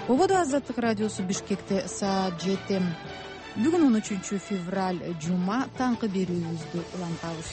Ободо Азаттык радиосу Бишкекте саат 7. Бүгүн 13 февраль жума таңкы берүүбүздү улантабыз.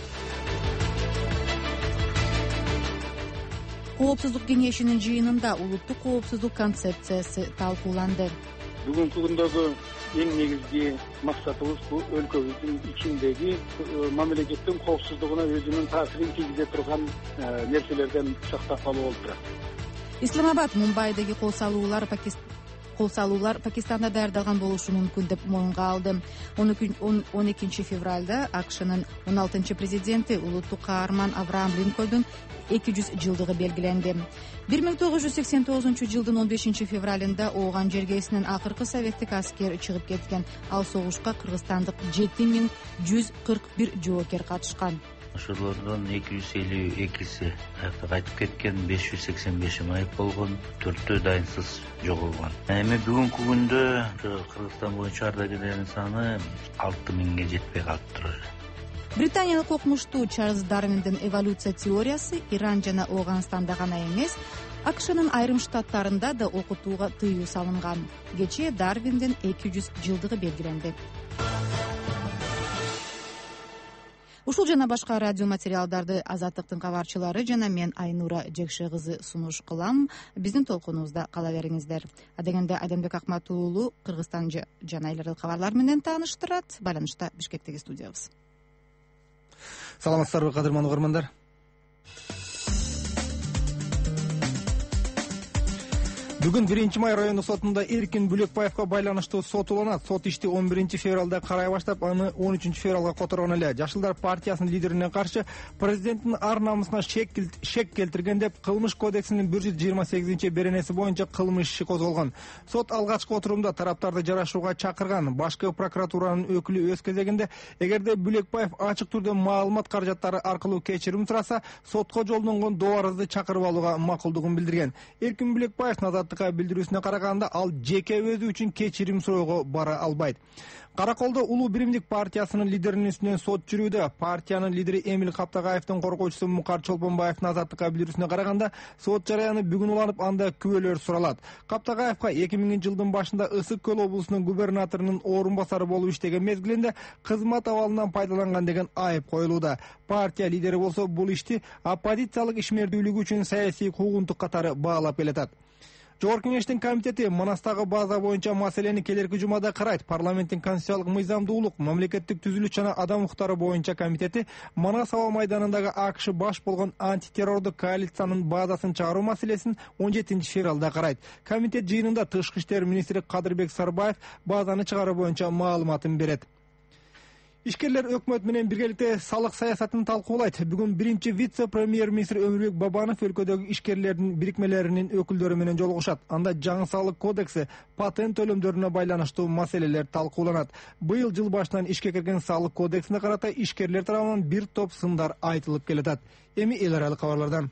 Коопсуздук кеңешинин жыйынында улуттук коопсуздук концепциясы талкууланды. Бүгүнкү күндөгү эң негизги максатыбыз бул өлкөбүздүн ичиндеги мамлекеттин коопсуздугуна өзүнүн таасирин тийгизе турган нерселерден сактап калуу болуп турат. Исламабад Мумбайдагы кол салуулар Пакистанда даярдалган болушу мүмкүн деп моюнга алды. 12 февралда АКШнын 16-президенти улуттук каарман Авраам Линкольндун 200 жылдыгы белгиленди. 1989 жылдын 15 февралында Ооган жергесинен акыркы советтик аскер чыгып кеткен. Ал согушка кыргызстандык 7141 жоокер катышкан. Ошолордон 252си кайтып кеткен, 585 майып болгон, 4 дайынсыз жоголгон. Эми бүгүнкү күндө Кыргызстан боюнча ардагерлердин саны 6000ге жетпей калыптыр. Британиялык окумуштуу Чарльз Дарвиндин эволюция теориясы Иран жана Ооганстанда гана эмес, АКШнын айрым штаттарында да окутууга тыюу салынган. Кечээ Дарвиндин 200 жылдыгы белгиленди. Ушул жана башка радио материалдарды Азаттыктын кабарчылары жана мен Айнура Жекше кызы сунуш кылам. Биздин толкунубузда кала бериңиздер. Адегенде Айденбек Акмат уулу Кыргызстан жана эл аралык кабарлар менен тааныштырат. Байланышта Бишкектеги студиябыз. Саламатсыздарбы, кадырман угармандар. Бүгүн 1-май райондук сотунда Эркин Бүлөкбаевга байланыштуу сот уланат. Сот ишти 11 февралда карай баштап, аны 13 февралга которгон эле. Жашылдар партиясынын лидерине каршы президенттин ар намысына шек келтирген деп Кылмыш кодексинин 128 беренеси боюнча кылмыш иши козголгон. Сот алгачкы отурумда тараптарды жарашууга чакырган. Башкы прокуратуранын өкүлү өз кезегинде, эгерде Бүлөкбаев ачык түрдө маалымат каражаттары аркылуу кечирим сураса, сотко жолдонгон добарызды чакырып алууга макулдугун билдирген. Эркин Бүлөкбаев билдирүүсүнө караганда, ал жеке өзү үчүн кечирим суроого бара албайт. Караколдо Улуу Биримдик партиясынын лидеринин үстүнөн сот жүрүүдө. Партиянын лидери Эмил Каптагаевдин коргоочусу Мукар Чолпонбаевдин азаттыкка билдирүүсүнө караганда, сот жараяны бүгүн уланып, анда күбөлөр суралат. Каптагаевга 2000 жылдын башында Ысык Көл облусунун губернаторунун орун басары болуп иштеген мезгилинде кызмат абалынан пайдаланган деген айып коюлууда. Партия лидери болсо бул ишти оппозициялык ишмердүүлүгү үчүн саясий куугунтук катары баалап келатат. Жогорку кеңештин комитети Манастагы база боюнча маселени келерки жумада карайт. Парламенттин конституциялык мыйзамдуулук, мамлекеттик түзүлүш жана адам укуктары боюнча комитети Манас аба майданындагы АКШ баш болгон антитеррордук коалициянын базасын чыгаруу маселесин 17 февралда карайт. Комитет жыйынында Тышкы иштер министри Кадырбек Сарбаев базаны чыгаруу боюнча маалыматын берет. Ишкерлер өкмөт менен биргеликте салык саясатын талкуулайт. Бүгүн биринчи вице-премьер-министр Өмүрбек Бабанов өлкөдөгү ишкерлердин бирикмелеринин өкүлдөрү менен жолугушат. Анда жаңы салык кодекси, патент төлөмдөрүнө байланыштуу маселелер талкууланат. Быйыл жыл башынан ишке кирген салык кодексине карата ишкерлер тарабынан бир топ сындар айтылып келатат. Эми эл аралык кабарлардан.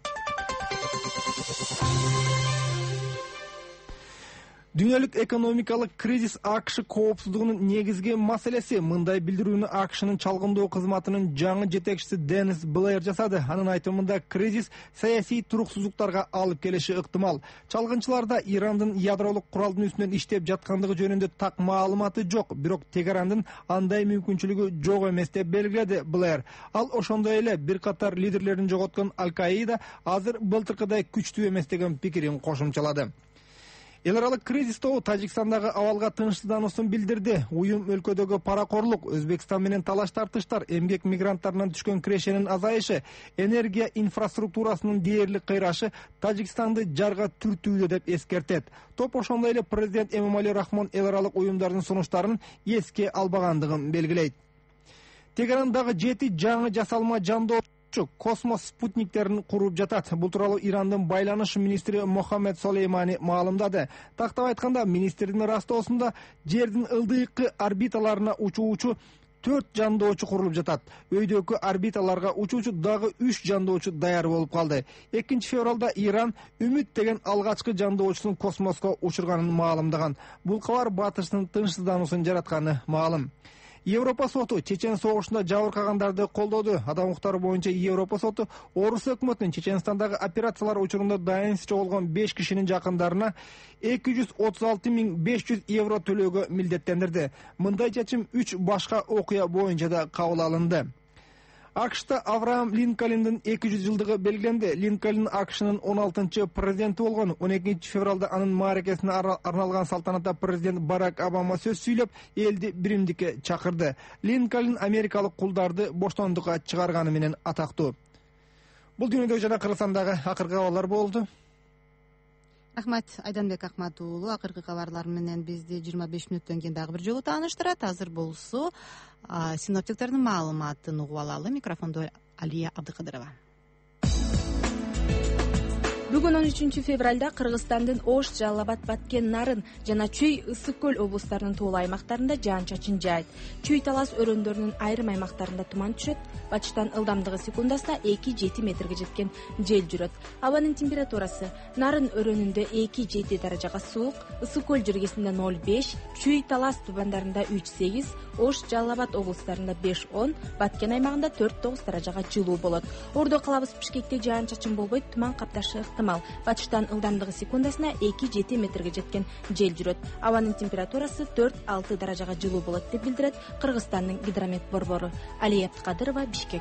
Дүйнөлүк экономикалык кризис АКШ коопсуздугунун негизги маселеси. Мындай билдирүүнү АКШнын чалгындоо кызматынын жаңы жетекчиси Денис Блэйр жасады. Анын айтымында, кризис саясий туруксуздуктарга алып келиши ыктымал. Чалгынчыларда Ирандын ядролук куралдын үстүнөн иштеп жаткандыгы жөнүндө так маалыматы жок, бирок Тегарандын андай мүмкүнчүлүгү жок эмес деп белгиледи Блэйр. Ал ошондой эле бир катар лидерлерин жоготкон Аль-Каида азыр былтыркыдай күчтүү эмес деген пикирин кошумчалады. Эл аралык кризис тобу Тажикстандагы абалга тынчсыздануусун билдирди. Уюм өлкөдөгү паракорлук, Өзбекстан менен талаш тартыштар, эмгек мигранттарынан түшкөн кирешенин азайышы, энергия инфраструктурасынын дээрлик кыйрашы Тажикстанды жарга түртүүдө деп эскертет. Топ ошондой эле президент Эмомали Рахмон эл аралык уюмдардын сунуштарын эске албагандыгын белгилейт. Тегарандагы 7 жаңы жасалма жандоо космос спутниктерин куруп жатат. Бул тууралуу Ирандын байланыш министри Мохаммед Солеймани маалымдады. Тактап айтканда, министрдин растоосунда жердин ылдыйкы орбиталарына учуучу 4 жандоочу курулуп жатат. Өйдөкү орбиталарга учуучу дагы 3 жандоочу даяр болуп калды. 2 февралда Иран Үмүт деген алгачкы жандоочусун космоско учурганын маалымдаган. Бул кабар батыштын тынчсыздануусун жаратканы маалым. Европа соту Чечен согушунда жабыркагандарды колдоду. Адам укуктары боюнча Европа соту Орус өкмөтүнүн Чеченстандагы операциялар учурунда дайынсыз жоголгон 5 кишинин жакындарына 236.500 евро төлөөгө милдеттендирди. Мындай чечим 3 башка окуя боюнча да кабыл алынды. АКШта Авраам Линкольндун 200 жылдыгы белгиленди. Линкольн АКШнын 16-чы президенти болгон. 12 февралда анын мааракесине арналган салтанатта президент Барак Обама сөз сүйлөп, элди биримдикке чакырды. Линкольн америкалык кулдарды боштондукка чыгарганы менен атактуу. Бул дүйнөдөгү жана Кыргызстандагы акыркы кабарлар болду. Рахмат, Айданбек Акмат уулу. Акыркы кабарлар менен бизди 25 мүнөттөн кийин дагы бир жолу тааныштырат. Азыр болсо синоптиктердин маалыматын угуп алалы. Микрофондо Алия Абдыкадырова. Бүгүн 13 февралда Кыргызстандын Ош, Жалал Абад, Баткен, Нарын жана Чүй, Ысык көл облустарынын тоолуу аймактарында жаан-чачын жаайт. Чүй талас өрөөндөрүнүн айрым аймактарында туман түшөт. Батыштан ылдамдыгы секундасына 2-7 метрге жеткен жел жүрөт. Абанын температурасы Нарын өрөөнүндө 2-7 даражага суук, Ысык көл жергесинде 0,5, Чүй талас тубандарында 3-8, Ош, Жалал Абад облустарында 5-10, Баткен аймагында 4-9 даражага жылуу болот. Ордо калабыз Бишкекте жаан-чачын болбойт, туман капташы ыктымал. Батыштан ылдамдыгы секундасына 2-7 метрге жеткен жел жүрөт. Абанын температурасы 4-6 даражага жылуу болот деп билдирет Кыргызстандын гидромет борбору. Алия Абдыкадырова, Бишкек.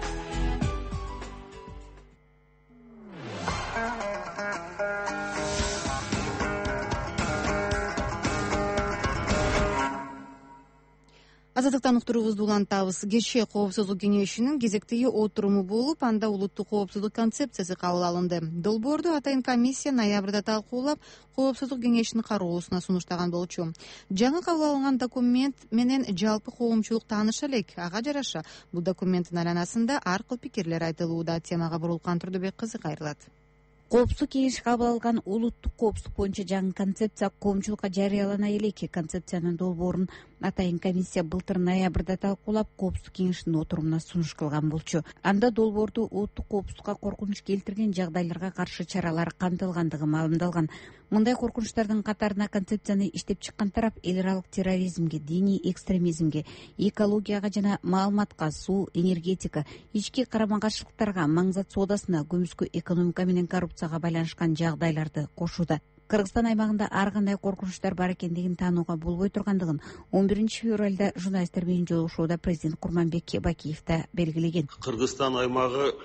Азаттыктан уктуруубузду улантабыз. Кечээ Коопсуздук кеңешинин кезектеги отуруму болуп, анда улуттук коопсуздук концепциясы кабыл алынды. Долбоорду атайын комиссия ноябрда талкуулап, Коопсуздук кеңешинин кароосуна сунуштаган болчу. Жаңы кабыл алынган документ менен жалпы коомчулук тааныша элек. Ага жараша бул документтин айланасында ар кыл пикирлер айтылууда. Темага бурулган Турдубек кызы кайрылат. Коопсуздук кеңеши кабыл алган улуттук коопсуздук боюнча жаңы концепция коомчулукка жарыялана элек. Концепциянын долбоорун атайын комиссия былтыр ноябрда талкуулап, коопсуздук кеңешинин отурумуна сунуш кылган болчу. Анда долбоорду улуттук коопсуздукка коркунуч келтирген жагдайларга каршы чаралар камтылгандыгы маалымдалган. Мындай коркунучтардын катарына концепцияны иштеп чыккан тарап эл аралык терроризмге, диний экстремизмге, экологияга жана маалыматка, суу, энергетика, ички карама-каршылыктарга, маңзат соодасына, көмүскө экономика менен коррупцияга байланышкан жагдайларды кошууда. Кыргызстан аймагында ар кандай коркунучтар бар экендигин таанууга болбой тургандыгын 11 февралда журналисттер менен жолугушууда президент Курманбек Бакиев да белгилеген. Кыргызстан аймагы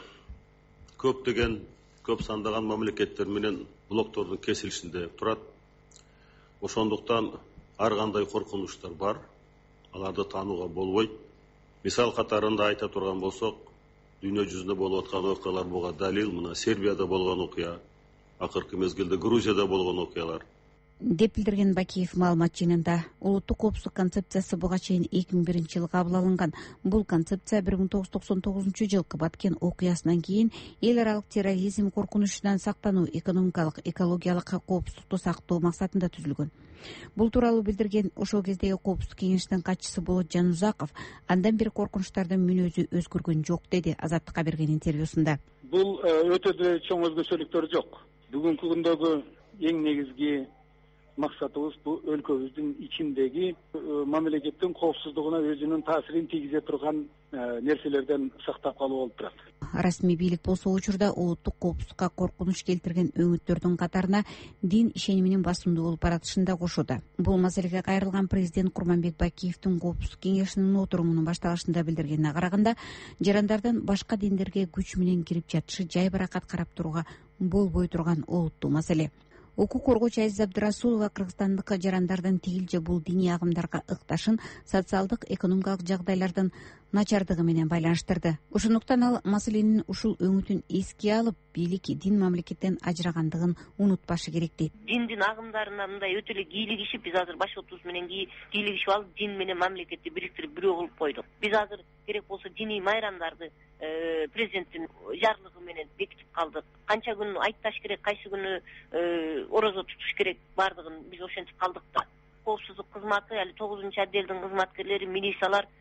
көп сандаган мамлекеттер менен блоктордун кесилишинде турат. Ошондуктан ар кандай коркунучтар бар, аларды таанууга болбойт. Мисал катарында айта турган болсок, дүйнө жүзүндө болуп аткан окуялар буга далил. Мына Сербияда болгон окуя, акыркы мезгилде Грузияда болгон окуялар. Деп билдирген Бакиев маалымат жыйынында. Улуттук коопсуздук концепциясы буга чейин 2001 жылы кабыл алынган. Бул концепция 1999 жылкы Баткен окуясынан кийин эл аралык терроризм коркунучунан сактануу, экономикалык, экологиялык коопсуздукту сактоо максатында түзүлгөн. Бул тууралуу билдирген ошол кездеги коопсуздук кеңешинин катчысы Болот Жанузаков, андан бери коркунучтардын мүнөзү өзгөргөн жок деди Азаттыкка берген интервьюсунда. Бул өтө деле чоң өзгөчөлүктөр жок. Бүгүнкү күндөгү эң негизги максатыбыз бул өлкөбүздүн ичиндеги мамлекеттин коопсуздугуна өзүнүн таасирин тийгизе турган нерселерден сактап калуу болуп турат. Расмий бийлик болсо учурда улуттук коопсуздукка коркунуч келтирген өңүттөрдүн катарына дин ишениминин басымдуу болуп баратышын да кошууда. Бул маселеге кайрылган президент Курманбек Бакиевдин коопсуздук кеңешинин отурумунун башталышында билдиргенине караганда, жарандардын башка диндерге күч менен кирип жатышы жай баракат карап турууга болбой турган олуттуу маселе. Укук коргоочу Азиз Абдырасулова кыргызстандык жарандардын тигилже бул диний агымдарга ыкташын социалдык, экономикалык жагдайлардын начардыгы менен байланыштырды. Ошондуктан ал маселенин ушул өңүтүн эске алып, бийлик дин мамлекеттен ажырагандыгын унутпашы керек дейт. Диндин агымдарына мындай өтө эле кийлигишип, биз азыр башкортубуз менен кийлигишип алып, дин менен мамлекетти бириктирип бирөө кылып койдук. Биз азыр керек болсо диний майрамдарды президенттин жарлыгы менен бекитип калдык. Канча күн айтташ керек, кайсы күнү орозо тутуш керек, бардыгын биз ошентип калдык да. Коопсуздук кызматы, али 9-отделдин кызматкерлери, милициялар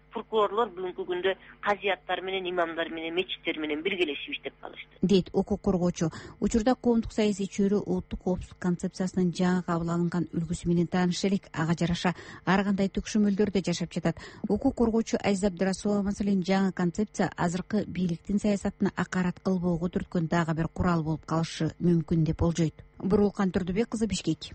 прокурорлор бүгүнкү күндө казияттар менен, имамдар менен, мечиттер менен биргелешип иштеп калышты, дейт укук коргоочу. Учурда коомдук саясий чөйрө улуттук коопсуздук концепциясынын жаңы кабыл алынган үлгүсү менен тааныша элек. Ага жараша ар кандай төкшөмөлдөрдө жашап жатат. Укук коргоочу Азиза Абдырасулова маселен жаңы концепция азыркы бийликтин саясатына акарат кылбоого түрткөн дагы бир курал болуп калышы мүмкүн деп болжойт. Бурулкан Турдубек кызы, Бишкек.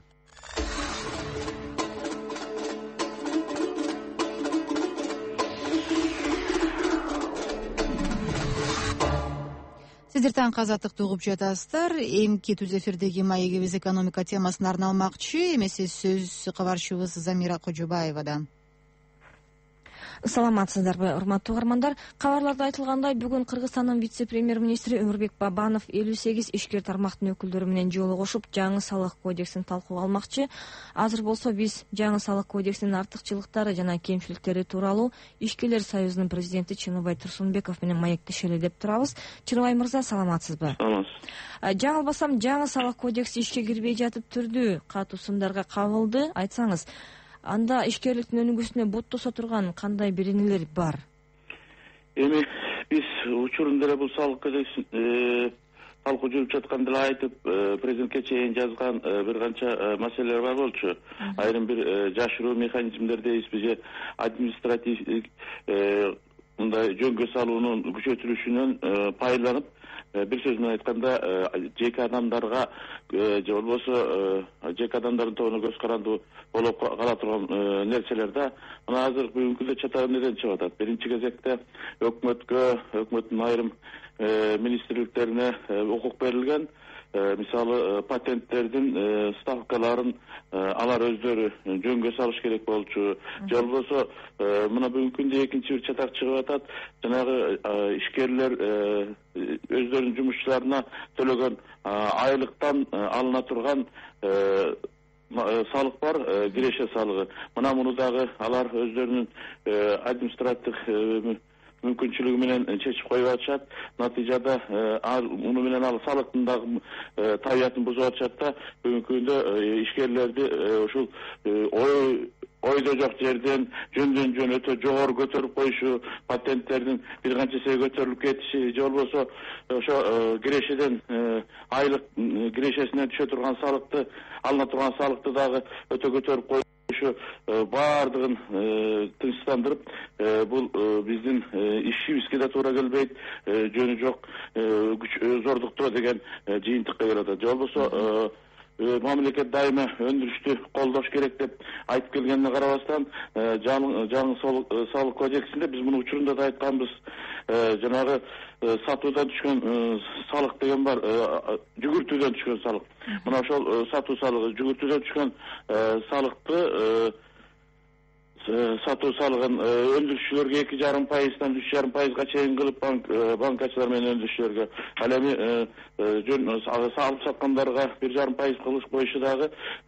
Сиздер таңкы азаттыкты угуп жатасыздар. Эмки түз эфирдеги маегибиз экономика темасына арналмакчы. Эмесе сөз кабарчыбыз Замира Кожобаевадан. Саламатсыздарбы, урматтуу угармандар. Кабарларда айтылгандай, бүгүн Кыргызстандын вице-премьер-министри Өмүрбек Бабанов 58 ишкер тармактын өкүлдөрү менен жолугушуп, жаңы салык кодексин талкууга алмакчы. Азыр болсо биз жаңы салык кодексинин артыкчылыктары жана кемчиликтери тууралуу Ишкерлер союзунун президенти Чыныбай Турсунбеков менен маектешели деп турабыз. Чыныбай мырза, саламатсызбы? Жаңылбасам, жаңы салык кодекси ишке кирбей жатып түрдүү катуу сындарга кабылды. Айтсаңыз, анда ишкерликтин өнүгүүсүнө боттосо турган кандай беренелер бар? Эми биз учурунда эле бул салык кодексин талкуу жүрүп жатканда эле айтып, президентке чейин жазган бир канча маселелер бар болчу. Айрым бир жашыруу механизмдер дейбизби же административдик мындай жөнгө салуунун күчөтүлүшүнөн пайдаланып, бир сөз менен айтканда жеке адамдарга же болбосо жеке адамдардын тобуна көз карандуу болуп кала турган нерселер да мына азыр бүгүнкү күндө чатагы неден чыгып атат. Биринчи кезекте өкмөттүн айрым министрликтерине укук берилген. Мисалы патенттердин ставкаларын алар өздөрү жөнгө салыш керек болчу. Же болбосо мына бүгүнкү күндө экинчи бир чатак чыгып атат. Жанагы ишкерлер өздөрүнүн жумушчуларына төлөгөн айлыктан алына турган салык бар, киреше салыгы. Мына муну дагы алар өздөрүнүн административдик мүмкүнчүлүгү менен чечип коюп атышат. Натыйжада муну менен ал салыктын дагы табиятын бузуп атышат да бүгүнкү күндө ишкерлерди ушул ойдо жок жерден жөндөн жөн өтө жогору көтөрүп коюшу, патенттердин бир канчасы көтөрүлүп кетиши, же болбосо ошо кирешеден айлык кирешесинен түшө турган салыкты, алына турган салыкты дагы өтө көтөрүп коюшу баардыгын тынчтандырып, бул биздин ишибизге да туура келбейт, жөнү жок зордуктоо деген жыйынтыкка келип атат. Же болбосо мамлекет дайыма өндүрүштү колдош керек деп айтып келгенине карабастан, жаңы салык кодексинде биз муну учурунда да айтканбыз, жанагы сатуудан түшкөн салык деген бар, жүгүртүүдөн түшкөн салык. Мына ошол сатуу салыгы, жүгүртүүдөн түшкөн салыкты сатуу салыгын өндүрүшчүлөргө 2,5%-дан 3,5%га чейин кылып банкачылар менен өндүрүшчүлөргө, ал эми алып саткандарга 1,5% кылып коюшу дагы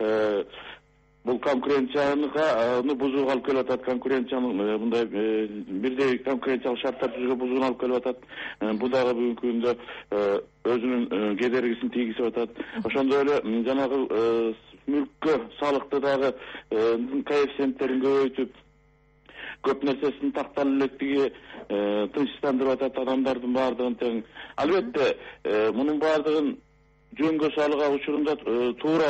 бул конкуренцияны бузууга алып келип атат. Конкуренциянын мындай бирдей конкуренциялык шарттар түзүүгө бузууну алып келип атат. Бул дагы бүгүнкү күндө өзүнүн кедергисин тийгизип атат. Ошондой эле жанагы мүлккө салыкты дагы коэффициенттерин көбөйтүп, көп нерсесин тактал электиги тынчтандырып атат адамдардын баардыгын тең. Албетте, мунун баардыгын жөнгө салууга учурунда туура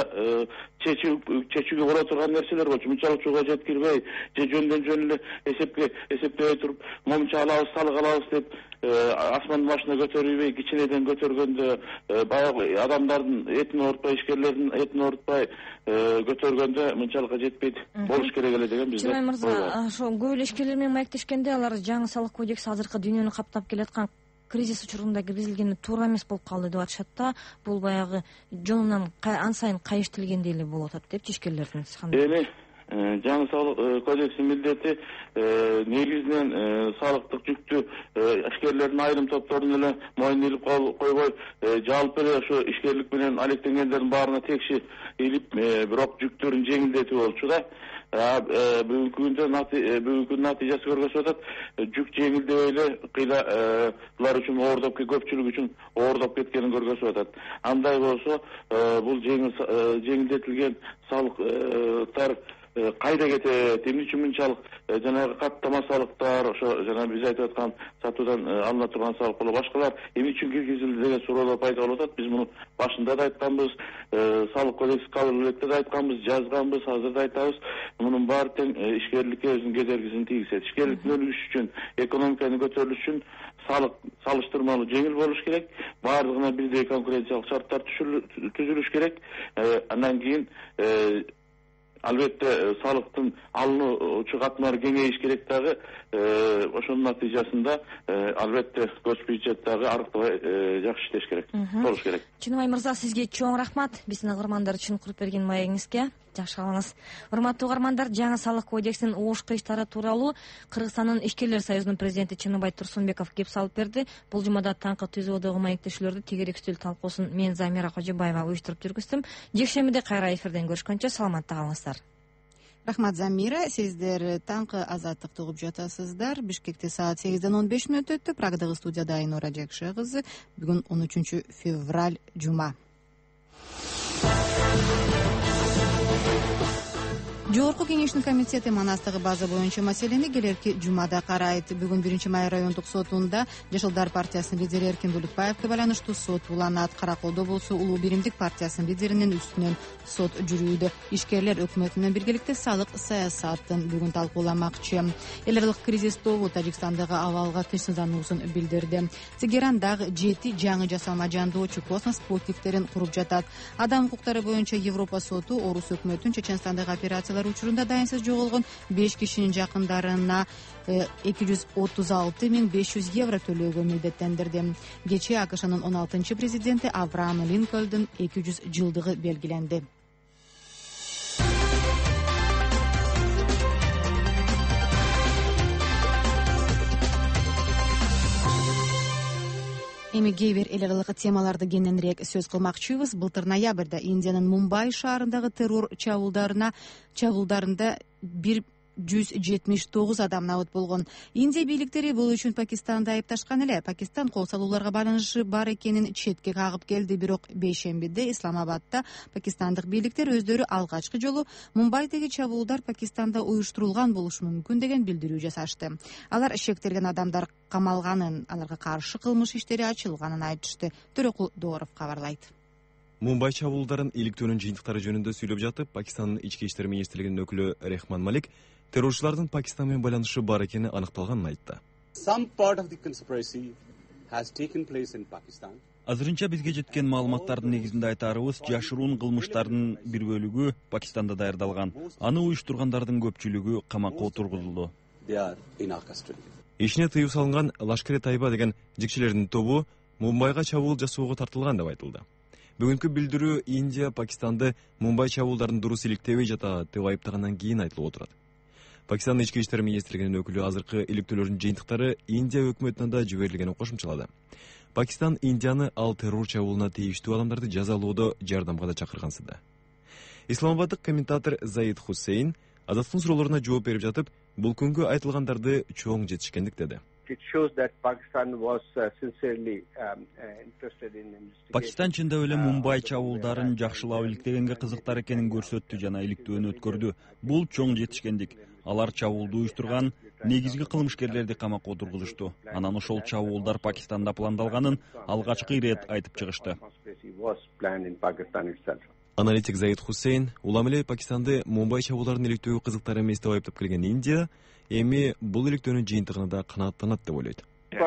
чечүүгө боло турган нерселер болчу. Мынчалык чууга жеткирбей, же жөндөн жөн эле эсептебей туруп, момунча алабыз, салык алабыз деп асмандын башына көтөрүлбөй, кичинеден көтөргөндө баягы адамдардын этин оорутпай, ишкерлердин этин оорутпай көтөргөндө мынчалыкка жетпейт болуш керек эле деген бизде. Чынбай мырза, ошо көп эле ишкерлер менен маектешкенде алар жаңы салык кодекси азыркы дүйнөнү каптап келаткан кризис учурунда киргизилгени туура эмес болуп калды деп атышат да. Бул баягы жонунан ан сайын кайыштырылгендей эле болуп атат депчи ишкерлердин. Эми жаңы салык кодексинин милдети негизинен салыктык жүктү ишкерлердин айрым топторуна эле моюн илип койбой, жалпы эле ошо ишкерлик менен алектенгендердин баарына текши илип, бирок жүктөрүн жеңилдетүү болчу да. Бүгүнкү күндө натыйжасы көргөзүп атат. Жүк жеңилдебей эле кыйла булар үчүн көпчүлүк үчүн оордоп кеткенин көргөзүп атат. Андай болсо, бул жеңилдетилген салыктар кайда кетет, эмне үчүн мынчалык жанагы каттама салыктар, ошо жана биз айтып аткан сатуудан алына турган салык болобу башкалар эмне үчүн киргизилди деген суроолор пайда болуп атат. Биз муну башында да айтканбыз, салык кодекс кабыл электе да айтканбыз, жазганбыз, азыр да айтабыз. Мунун баары тең ишкерликке өзүнүн кедергисин тийгизет. Ишкерликтин өнүгүшү үчүн, экономиканын көтөрүлүшү үчүн салык салыштырмалуу жеңил болуш керек. Баардыгына бирдей конкуренциялык шарттар түзүлүш керек. Андан кийин албетте салыктын алынуучу катмары кеңейиш керек дагы. Ошонун натыйжасында албетте госбюджет дагы аркылуу жакшы иштеш керек, болуш керек. Чыныбай мырза, сизге чоң рахмат. Биздин угармандар үчүн куруп берген маегиңизге. Жакшы калыңыз. Урматтуу угармандар, жаңы салык кодексинин оош кылыштары тууралуу Кыргызстандын ишкерлер союзунун президенти Чыныбай Турсунбеков кеп салып берди. Бул жумада таңкы түзүүдөгү маектешүүлөрдү тегерек үстөл талкуусун мен Замира Кожобаева уюштуруп жүргүздүм. Жекшембиде кайра эфирден көрүшкөнчө саламатта калыңыздар. Рахмат, Замира. Сиздер таңкы азаттыкты угуп жатасыздар. Бишкекте саат 8:15 өттү. Прагдагы студияда Айнура Жекше кызы. Бүгүн 13 февраль жума. Жогорку кеңештин комитети Манастагы база боюнча маселени келерки жумада карайт. Бүгүн 1-май райондук сотунда Жашылдар партиясынын лидери Эркин Бөлөкбаевге байланыштуу сот уланат. Караколдо болсо Улуу Биримдик партиясынын лидеринин үстүнөн сот жүрүүдө. Ишкерлер өкмөт менен биргеликте салык саясатын бүгүн талкууламакчы. Эл аралык кризис тобу Тажикстандагы абалга тынчсыздануусун билдирди. Тегерандагы 7 жаңы жасалма жандоочу космос спутниктерин куруп жатат. Адам укуктары боюнча Европа соту Орус өкмөтүн Чеченстандагы операциялар учурунда дайынсыз жоголгон 5 кишинин жакындарына 236.500 евро төлөөгө милдеттендирди. Кечээ АКШнын 16-президенти Авраам Линкольндун 200 жылдыгы белгиленди. Эми кээ бир эл аралык темаларды кененирээк сөз кылмакчыбыз. Былтыр ноябрда Индиянын Мумбай шаарындагы террор чабуулдарында 179 адам набыт болгон. Индия бийликтери бул үчүн Пакистанды айыпташкан эле. Пакистан кол салууларга байланышы бар экенин четке кагып келди. Бирок бейшембиде Исламабадда пакистандык бийликтер өздөрү алгачкы жолу Мумбайдагы чабуулдар Пакистанда уюштурулган болушу мүмкүн деген билдирүү жасашты. Алар шектелген адамдар камалганын, аларга каршы кылмыш иштери ачылганын айтышты. Төрөкул Дооров кабарлайт. Мумбай чабуулдарын иликтөөнүн жыйынтыктары жөнүндө сүйлөп жатып, Пакистандын ички иштер министрлигинин өкүлү Рехман Малик террорчулардын Пакистан менен байланышы бар экени аныкталганын айтты. Азырынча бизге жеткен маалыматтардын негизинде айтарыбыз, жашыруун кылмыштардын бир бөлүгү Пакистанда даярдалган. Аны уюштургандардын көпчүлүгү камакка отургузулду. Ишине тыюу салынган Лашкар-e-Тайба деген жикчилердин тобу Мумбайга чабуул жасоого тартылган деп айтылды. Бүгүнкү билдирүү Индия Пакистанды Мумбай чабуулдарын дурус иликтебей жатат деп айыптагандан кийин айтылып отурат. Пакистандын ички иштер министрлигинин өкүлү азыркы иликтөөлөрдүн жыйынтыктары Индия өкмөтүнө да жиберилгенин кошумчалады. Пакистан Индияны ал террор чабуулуна тийиштүү адамдарды жазалоодо жардамга да чакыргансыды. Исламабаддык комментатор Заид Хусейн азаттыктын суроолоруна жооп берип жатып, бул күнгө айтылгандарды чоң жетишкендик деди. Пакистан чындап эле Мумбай чабуулдарын жакшылап иликтегенге кызыктар экенин көрсөттү жана иликтөөнү өткөрдү. Бул чоң жетишкендик. Алар чабуулду уюштурган негизги кылмышкерлерди камакка отургузушту. Анан ошол чабуулдар Пакистанда пландалганын алгачкы ирет айтып чыгышты. Аналитик Заид Хусейн улам эле Пакистанды Мумбай чабуулдарын иликтөө кызыктар эмес деп айыптап келген Индия эми бул иликтөөнүн жыйынтыгына да канааттанат деп ойлойт.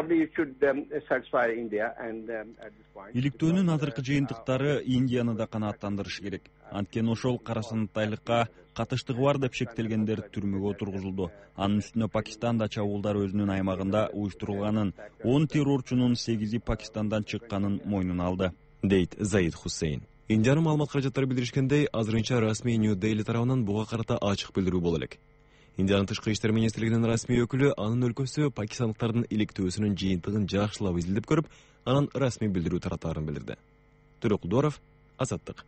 Иликтөөнүн азыркы жыйынтыктары Индияны да канааттандырышы керек. Анткени ошол карасынтайлыкка катыштыгы бар деп шектелгендер түрмөгө отургузулду. Анын үстүнө Пакистанда чабуулдар өзүнүн аймагында уюштурулганын, 10 террорчунун 8 Пакистандан чыкканын мойнуна алды, дейт Заид Хусейн. Индиянын маалымат каражаттары билдиришкендей, азырынча расмий Нью-Дели тарабынан буга карата ачык билдирүү боло элек. Индиянын тышкы иштер министрлигинин расмий өкүлү анын өлкөсү пакистандыктардын иликтөөсүнүн жыйынтыгын жакшылап изилдеп көрүп, анан расмий билдирүү таратаарын билдирди. Төрөкул Дооров, Азаттык.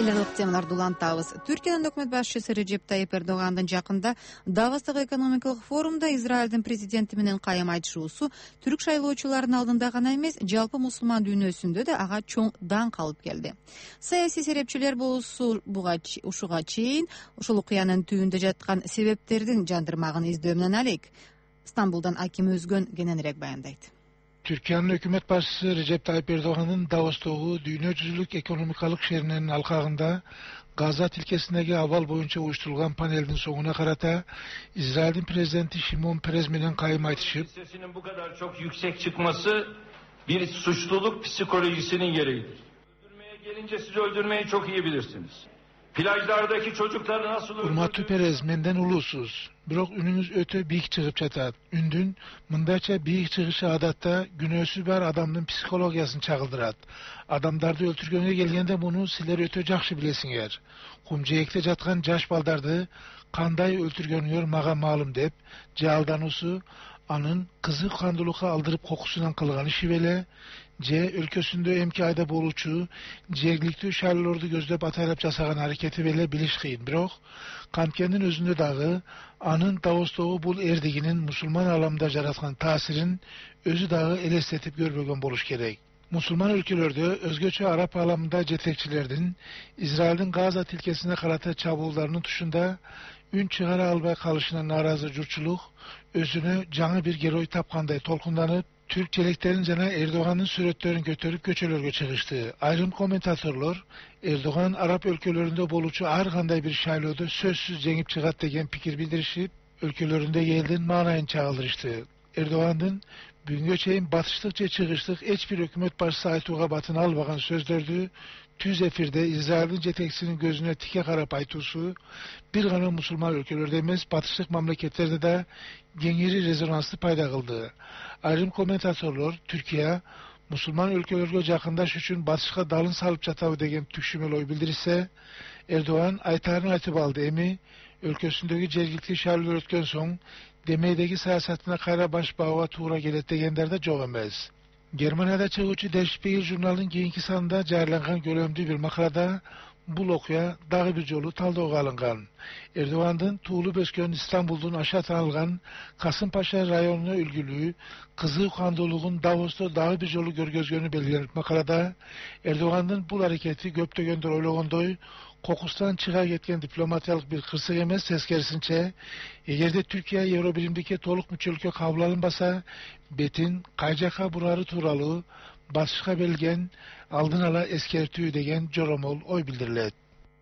элек темаларды улантабыз. Түркиянын өкмөт башчысы Режеп Тайип Эрдогандын жакында Давостагы экономикалык форумда Израилдин президенти менен кайым айтышуусу түрк шайлоочуларынын алдында гана эмес, жалпы мусулман дүйнөсүндө да ага чоң даң калып келди. Саясий серепчилер болсу ушуга чейин ушул окуянын түбүндө жаткан себептердин жандырмагын издөө менен алек. Стамбулдан Аким Өзгөн кененирээк баяндайт. Türkiye'nin hükümet başçısı Recep Tayyip Erdoğan'ın Davos'tagi Dünya Yüzülük Ekonomikalık Şehri'nin alkağında Gaza tilkesindeki aval boyunca uyuşturulan panelin sonuna karata İsrail'in prezidenti Şimon Peres menен kayım aytışıp sesinin bu kadar çok yüksek çıkması bir suçluluk psikolojisinin gereğidir. Öldürmeye gelince siz öldürmeyi çok iyi bilirsiniz. Plajlardaki çocukları nasıl Urmatü Perez menden ulusuz. Biroq ününüz öte biyik çıkıp çatat. Ündün mındayça biyik çıkışı adatta günösü bar adamdın psikologiyasını çağıldırat. Adamdardı öldürgöne gelgende bunu siler öte jakşı bilesinger. Kumcayekte jatkan jaş baldardı kanday öldürgönüyor maga malum dep, jaldanusu anın kızı kanduluka aldırıp kokusundan kılgan işivele, өлкөсүндө эмки айда болуучу жергиликтүү шайлоолорду көздөп атайлап жасаган аракети беле билиш кыйын. Бирок канткендин өзүндө дагы анын Давостогу бул эрдигинин мусулман ааламда жараткан таасирин өзү дагы элестетип көрбөгөн болуш керек. Мусулман өлкөлөрдө өзгөчө араб ааламында жетекчилердин Израилдин Газа тилкесине карата чабуулдарынын тушунда үн чыгара албай калышына нааразы журтчулук өзүнө жаңы бир герой тапкандай толкунданып, Türk çeleklerin jana Erdoğan'ın сүрөттөрүн көтөрүп көчөлөргө чыгышты. Айрым комментаторлор Erdoğan Arap өлкөлөрүндө болуучу ар кандай бир шайлоодо сөзсүз жеңип чыгат деген пикир билдиришип, өлкөлөрүндө элдин маанайын чагылдырышты. Erdoğan'дын бүгүнгө чейин батыштык же чыгыштык эч бир өкмөт башчысы айтууга батын албаган сөздөрдү түз эфирде Израилдин жетекчисинин көзүнө тике карап айтуусу бир гана мусулман өлкөлөрдө эмес, батыштык мамлекеттерде да кеңири резонансты пайда кылды. Ayrım kommentatorlar Türkiye Müslüman ülkelerge jakındaş üçün batışka dalın salıp jatабы деген түкшүмөл ой bildirirse, Erdoğan aytarını aytıp aldı emi, өлкөсүндөгү жергиликтүү шайлоо өткөн соң демейдеги саясатына кайра баш баууга туура келет дегендер да жок эмес. Германияда чыгуучу Der Spiegel журналынын кийинки санында жарыяланган көлөмдүү бир макалада бул окуя дагы бир жолу талдөөгө алынган. Erdoğan'dın tuğulup öskön İstanbul'dun aşağı tanılgan Kasımpaşa rayonuna ülgülü kızı kandoluğun Davos'ta dağı bir jolu görgözgönü belirlenip makalada Erdoğan'dın bu hareketi göptögöndür oyloğundoy kokustan çığa ketken diplomatiyalik bir kırsı emez seskerisinçe egerde Türkiye Eurobirimdeki toluk müçölkö kabul alınbasa betin kayjaka burarı tuuralı batışka belgen aldın ala eskertүү деген joromol oy bildirilet.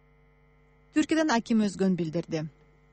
Türkiye'den Akim Özgön bildirdi.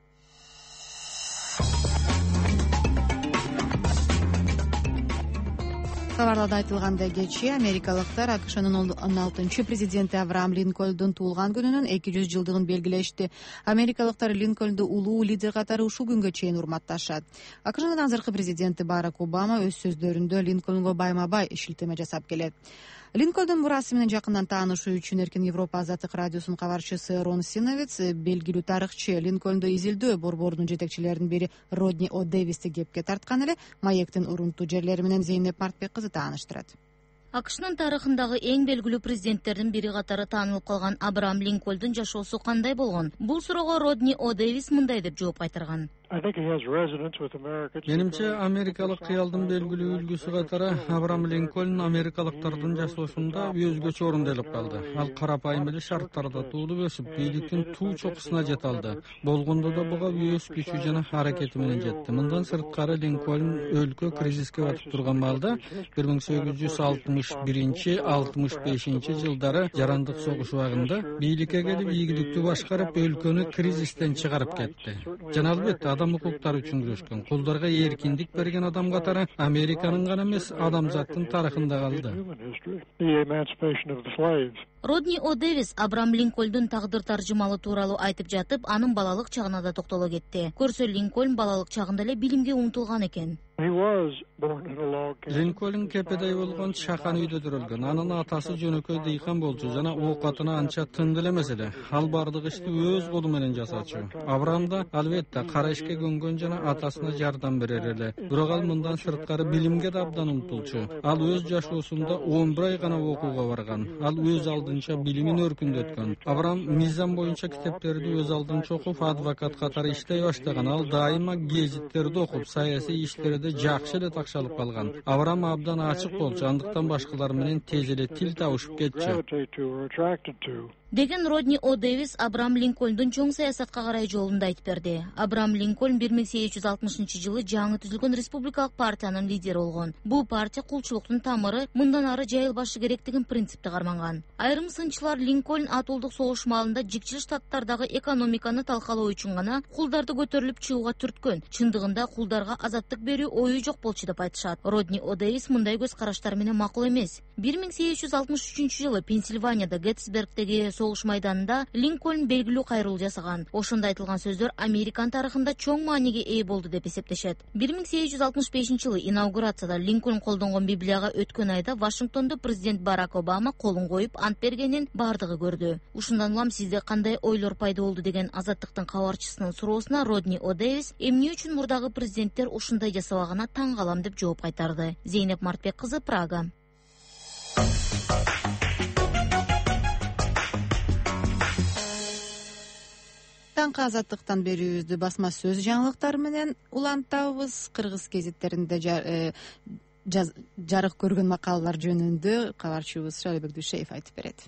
Кабарларда айтылгандай кечээ америкалыктар АКШнын 16-чы президенти Авраам Линкольндун туулган күнүнүн 200 жылдыгын белгилешти. Америкалыктар Линкольнду улуу лидер катары ушул күнгө чейин урматташат. АКШнын азыркы президенти Барак Обама өз сөздөрүндө Линкольнго байма-бай шилтеме жасап келет. Линкольндун мурасы менен жакындан таанышуу үчүн Эркин Европа азаттык радиосунун кабарчысы Рон Синовец белгилүү тарыхчы Линкольнду изилдөө борборунун жетекчилеринин бири Родни О. Дэвисти кепке тарткан эле маектин урунтуу жерлери менен Зейнеп Мартбек кызы тааныштырат. АКШнын тарыхындагы эң белгилүү президенттердин бири катары таанылып калган Абрахам Линкольндун жашоосу кандай болгон? Бул суроого Родни О. Дэвис мындай деп жооп кайтарган. Менимче америкалык кыялдын белгилүү үлгүсү катары Абрахам Линкольн америкалыктардын жашоосунда өзгөчө орунду алып калды. Ал карапайым эле шарттарда туулуп өсүп, бийликтин туу чокусуна жете алды. Болгондо да буга өз күчү жана аракети менен жетти. Мындан сырткары Линкольн өлкө кризиске батып турган маалда 1861-65 жылдары жарандык согуш убагында бийликке келип ийгиликтүү башкарып өлкөнү кризистен чыгарып кетти. Жана албетте адам укуктары үчүн күрөшкөн, кулдарга эркиндик берген адам катары Американын гана эмес, адамзаттын тарыхында калды. Родни О. Дэвис Абрахам Линкольндун тагдыр таржымалы тууралуу айтып жатып, анын балалык чагына да токтоло кетти. Көрсө Линкольн балалык чагында эле билимге умтулган экен. Линкольн кепедей болгон чакан үйдө төрөлгөн. Анын атасы жөнөкөй дыйкан болчу жана оокатына анча тындыл эмес эле. Ал бардык ишти өз колу менен жасачу. Абрахам да албетте кара ишке көнгөн жана атасына жардам берер эле. Бирок ал мындан сырткары билимге да абдан умтулчу. Ал өз жашоосунда 11 ай гана окууга барган. Ал өз алдын артынча билимин өркүндөткөн. Абрам мыйзам боюнча китептерди өз алдынча окуп, адвокат катары иштей баштаган. Ал дайыма гезиттерди окуп, саясий иштерде жакшы эле такшалып калган. Абрам абдан ачык болчу, андыктан башкалар менен тез эле тил табышып кетчү. Деген Родни О. Дэвис Абрам Линкольндун чоң саясатка карай жолунду айтып берди. Абрам Линкольн 1860 жылы жаңы түзүлгөн республикалык партиянын лидери болгон. Бул партия кулчулуктун тамыры мындан ары жайылбашы керек деген принципти карманган. Айрым сынчылар Линкольн атуулдук согуш маалында жикчил штаттардагы экономиканы талкалоо үчүн гана кулдарды көтөрүлүп чыгууга түрткөн. Чындыгында кулдарга азаттык берүү ою жок болчу деп айтышат. Родни О. Дэвис мындай көз караштар менен макул эмес. 1863 жылы Пенсильванияда Геттисбергдеги согуш майданында Линкольн белгилүү кайрылуу жасаган. Ошондо айтылган сөздөр Американ тарыхында чоң мааниге ээ болду деп эсептешет. 1865 жылы инаугурацияда Линкольн колдонгон Библияга өткөн айда Вашингтондо президент Барак Обама колун коюп ант бергенин бардыгы көрдү. Ушундан улам сизде кандай ойлор пайда болду деген Азаттыктын кабарчысынын суроосуна Родни О. Дэвис эмне үчүн мурдагы президенттер ушундай жасабагана таң калам деп жооп кайтарды. Зейнеп Мартбек кызы, Прага. Таңкы Азаттыктан берүүбүздү басма сөз жаңылыктары менен улантабыз. Кыргыз гезиттеринде жарык көргөн макалалар жөнүндө кабарчыбыз Шалыбек Дүйшеев айтып берет.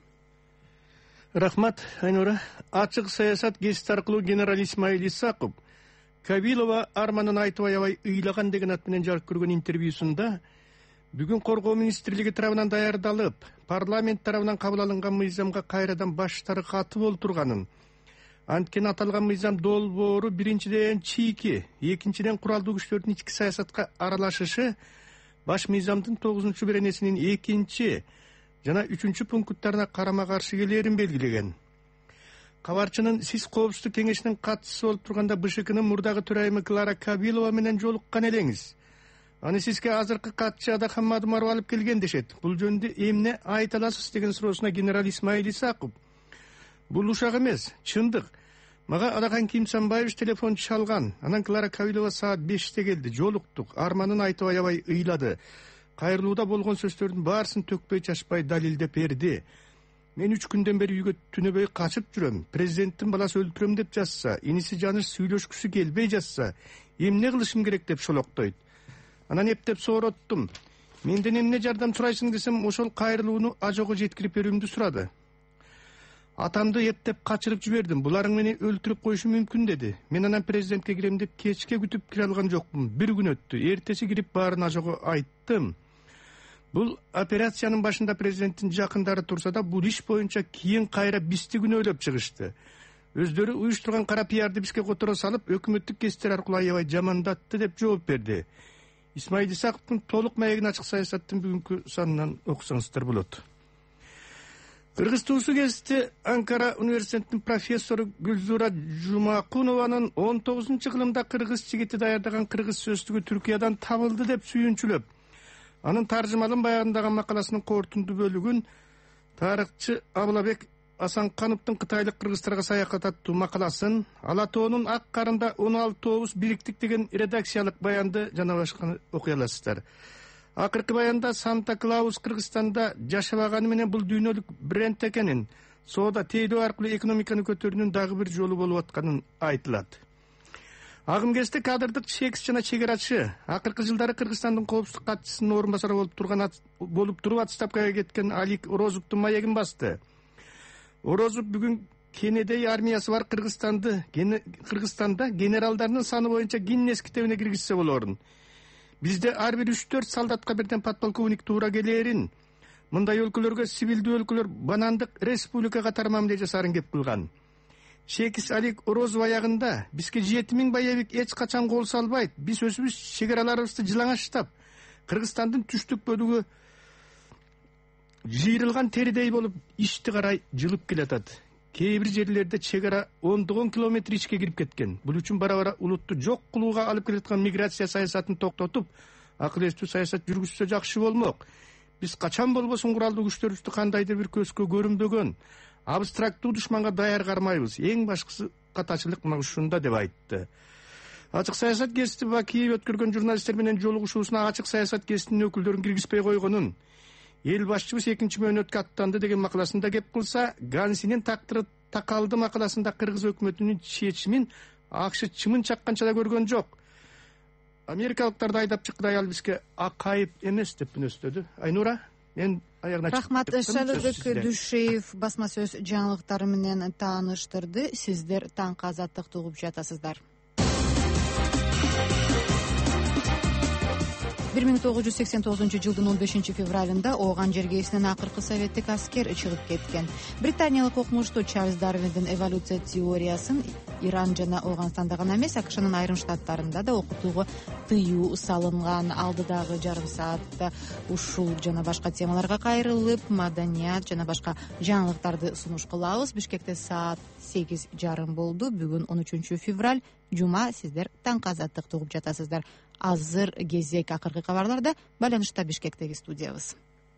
Рахмат, Айнура. Ачык саясат гезити аркылуу генерал Исмаил Исаков Кабилова арманын айтып аябай ыйлаган деген ат менен жарык көргөн интервьюсунда бүгүн Коргоо министрлиги тарабынан даярдалып, парламент тарабынан кабыл алынган мыйзамга кайрадан баштары катып олтурганын, анткени аталган мыйзам долбоору биринчиден чийки, экинчиден куралдуу күчтөрдүн ички саясатка аралашышы баш мыйзамдын 9 беренесинин 2 жана 3 пункттарына карама каршы келерин белгилеген. Кабарчынын сиз коопсуздук кеңешинин катчысы болуп турганда БШКнын мурдагы төрайымы Клара Кабилова менен жолуккан элеңиз. Аны сизге азыркы катчы Адахан Мадумаров алып келген дешет. Бул жөнүндө эмне айта аласыз деген суроосуна генерал Исмаил Исаков: бул ушак эмес, чындык. Мага Адахан Кимсанбаевич телефон чалган. Анан Клара Кабилова саат 5-те келди, жолуктук. Арманын айтып аябай ыйлады. Кайрылууда болгон сөздөрдүн баарысын төкпөй чачпай далилдеп берди. Мен 3 күндөн бери үйгө түнөбөй качып жүрөм. Президенттин баласы өлтүрөм деп жазса, иниси Жаныш сүйлөшкүсү келбей жазса, эмне кылышым керек деп шолоктойт. Анан эптеп соороттум. Менден эмне жардам сурайсың десем, ошол кайрылууну ажого жеткирип берүүмдү сурады. Атамды эптеп качырып жибердим. Буларың мени өлтүрүп коюшу мүмкүн деди. Мен анан президентке кирем деп кечке күтүп кире алган жокмун. 1 күн өттү. Эртеси кирип баарын ажого айттым. Бул операциянын башында президенттин жакындары турса да, бул иш боюнча кийин кайра бизди күнөөлөп чыгышты. Өздөрү уюштурган кара пиарды бизге которо салып, өкмөттүк кесиптер аркылуу аябай жамандатты деп жооп берди. Исмаил Исаковдун толук маегин ачык саясаттын бүгүнкү санынан окусаңыздар болот. Кыргыз туусу гезити Анкара университетинин профессору Гүлзура Жумакунованын 19-кылымда кыргыз жигити даярдаган кыргыз сөздүгү Түркиядан табылды деп сүйүнчүлөп, анын таржымалын баяндаган макаласынын корутунду бөлүгүн тарыхчы Абылабек Асанкановдун Кытайлык кыргыздарга саякат аттуу макаласын, Ала тоонун ак карында 16 тообуз бириктик деген редакциялык баянды жана башканы окуй аласыздар. Акыркы баянда Санта Клаус Кыргызстанда жашабаганы менен бул дүйнөлүк бренд экенин, соода тейлөө аркылуу экономиканы көтөрүүнүн дагы бир жолу болуп атканын айтылат. Агым кезде кадрдык чекс жана чегерачы акыркы жылдары Кыргызстандын коопсуздук катчысынын орун басары болуп туруп отставкага кеткен Алик Орозовдун маегин басты. Орозов бүгүн Кенедей армиясы бар Кыргызстанда генералдарынын саны боюнча Гиннес китебине киргизсе болорун. Бизде ар бир 3-4 солдатка бирден подполковник туура келерин, мындай өлкөлөргө сибилдүү өлкөлөр банандык республика катары мамиле жасарын кеп кылган. Чекис Алик Орозов аягында бизге 7000 боевик эч качан кол салбайт, биз өзүбүз чегараларыбызды жылаңачтап, Кыргызстандын түштүк бөлүгү жыйрылган теридей болуп ишти карай жылып келатат. Кээ бир жерлерде чегара 10 километр ичке кирип кеткен. Бул үчүн бара-бара улутту жок кылууга алып келаткан миграция саясатын токтотуп, акыл эстүү саясат жүргүзсө жакшы болмок. Биз качан болбосун куралдуу күчтөрүбүздү кандайдыр бир көзгө көрүнбөгөн абстрактуу душманга даяр кармайбыз. Эң башкысы катачылык мына ушунда деп айтты. Ачык саясат гезити Бакиев өткөргөн журналисттер менен жолугушуусуна ачык саясат гезитинин өкүлдөрүн киргизбей койгонун, эл башчыбыз экинчи мөөнөткө аттанды деген макаласында кеп кылса, Гансинин тактыры такалды макаласында Кыргыз өкмөтүнүн чечимин АКШ чымын чакканча да көргөн жок. Америкалыктарды айдап чыккан аял бизге акайып эмес деп мүнөздөдү. Айнура, мен аягына рахмат. Шайлыбек Дүйшеев басма сөз жаңылыктары менен тааныштырды. Сиздер таңкы азаттыкты угуп жатасыздар. 1989 жылдын 15 февралында Ооган жергесинен акыркы советтик аскер чыгып кеткен. Британиялык окумуштуу Чарльз Дарвиндин эволюция теориясын Иран жана Ооганстанда гана эмес, АКШнын айрым штаттарында да окутууга тыюу салынган. Алдыдагы жарым саатта ушул жана башка темаларга кайрылып, маданият жана башка жаңылыктарды сунуш кылабыз. Бишкекте саат 8:30 болду. Бүгүн 13 февраль, жума. Сиздер таңкы азаттыкты угуп жатасыздар. Азыр кезек акыркы кабарларда. Байланышта Бишкектеги студиябыз.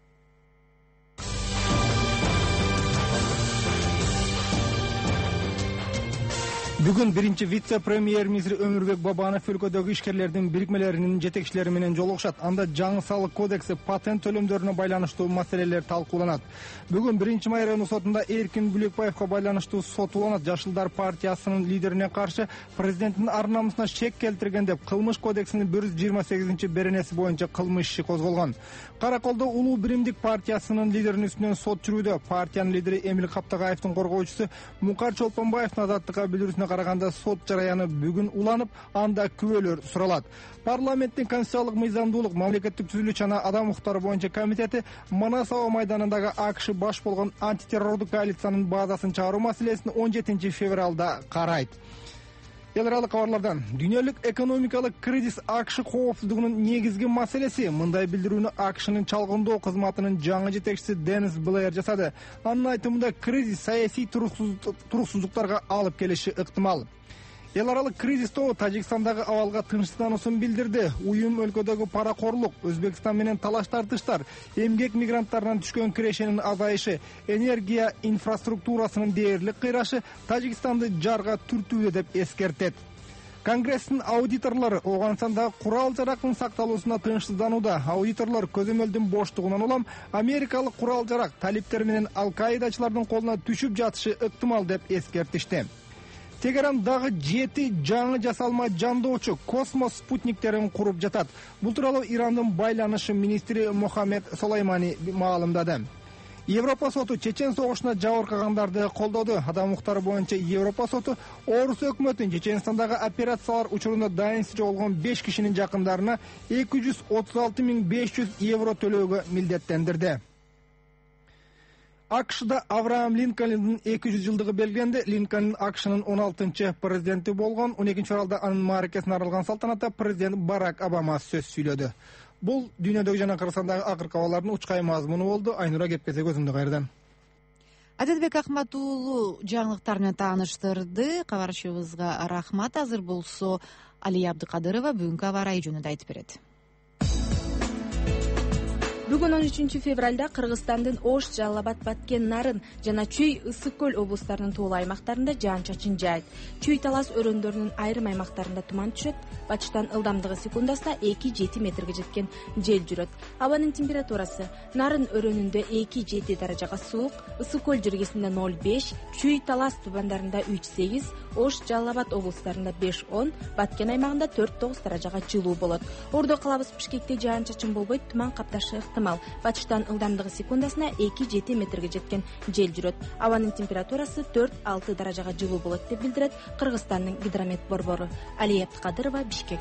Бүгүн биринчи вице-премьер-министр Өмүрбек Бабанов өлкөдөгү ишкерлердин бирикмелеринин жетекчилери менен жолугушат. Анда жаңы салык кодекси, патент төлөмдөрүнө байланыштуу маселелер талкууланат. Бүгүн 1-май райондук сотунда Эркин Бүлөкбаевга байланыштуу сот уланат. Жашылдар партиясынын лидерине каршы президенттин ар намысына шек келтирген деп Кылмыш кодексинин 128-беренеси боюнча кылмыш иши козголгон. Караколдо Улуу биримдик партиясынын лидеринин үстүнөн сот жүрүүдө. Партиянын лидери Эмил Каптагаевдин коргоочусу Мукар Чолпонбаевдин азаттыкка билдирүүсүнө караганда сот жараяны бүгүн уланып, анда күбөлөр суралат. Парламенттин конституциялык мыйзамдуулук, мамлекеттик түзүлүш жана адам укуктары боюнча комитети Манас аба майданындагы АКШ баш болгон антитеррордук коалициянын базасын чыгаруу маселесин 17 февралда карайт. Эл аралык кабарлардан дүйнөлүк экономикалык кризис АКШ коопсуздугунун негизги маселеси. Мындай билдирүүнү АКШнын чалгындоо кызматынын жаңы жетекчиси Денис Блэр жасады. Анын айтымында кризис саясий туруксуздуктарга алып келиши ыктымал. Эл аралык кризисте Тажикстандагы абалга тынчсыздануусун билдирди. Уюм өлкөдөгү паракорлук, Өзбекстан менен талаш тартыштар, эмгек мигранттарынан түшкөн кирешенин азайышы, энергия инфраструктурасынын дээрлик кыйрашы Тажикстанды жарга түртүүдө деп эскертет. Конгресстин аудиторлору Ооганстандагы курал-жарактын сакталуусуна тынчсызданууда. Аудиторлор көзөмөлдүн боштугунан улам америкалык курал-жарак талиптер менен ал-Каидачылардын колуна түшүп жатышы ыктымал деп эскертишти. Тегеран дагы 7 жаңы жасалма жандоочу космос спутниктерин куруп жатат. Бул тууралуу Ирандын байланыш министри Мохаммед Солаймани маалымдады. Европа соту Чечен согушуна жабыркагандарды колдоду. Адам укуктары боюнча Европа соту Орус өкмөтүн Чеченстандагы операциялар учурунда дайын болгон 5 кишинин жакындарына 236.500 евро төлөөгө милдеттендирди. АКШда Авраам Линкольндун 200 жылдыгы белгиленди. Линкольн АКШнын 16-чы президенти болгон. 12 февралда анын мааракесине арналган салтанатта президент Барак Обама сөз сүйлөдү. Бул дүйнөдөгү жана Кыргызстандагы акыркы абалдардын учкай мазмуну болду. Айнура кепкесе көзүмдү кайрадан. Адилбек Акмат уулу жаңылыктар менен тааныштырды. Кабарчыбызга рахмат. Азыр болсо Алия Абдыкадырова бүгүнкү аба ырайы жөнүндө айтып берет. Бүгүн 13 февралда Кыргызстандын Ош, Жалал Абад, Баткен, Нарын жана Чүй, Ысык көл облустарынын туулуу аймактарында жаан-чачын жаайт. Чүй талас өрөөндөрүнүн айрым аймактарында туман түшөт. Батыштан ылдамдыгы секундасына 2-7 метрге жеткен жел жүрөт. Абанын температурасы Нарын өрөөнүндө 2-7 даражага суук, Ысык көл жергесинде 0,5, Чүй талас тубандарында 3-8, Ош, Жалал Абад облустарында 5-10, Баткен аймагында 4-9 даражага жылуу болот. Ордо калабыз Бишкекте жаан-чачын болбойт, туман капташы ыктымал. Батыштан ылдамдыгы секундасына 2-7 метрге жеткен жел жүрөт. Абанын температурасы 4-6 даражага жылуу болот деп билдирет Кыргызстандын гидромет борбору. Алия Абдыкадырова, Бишкек.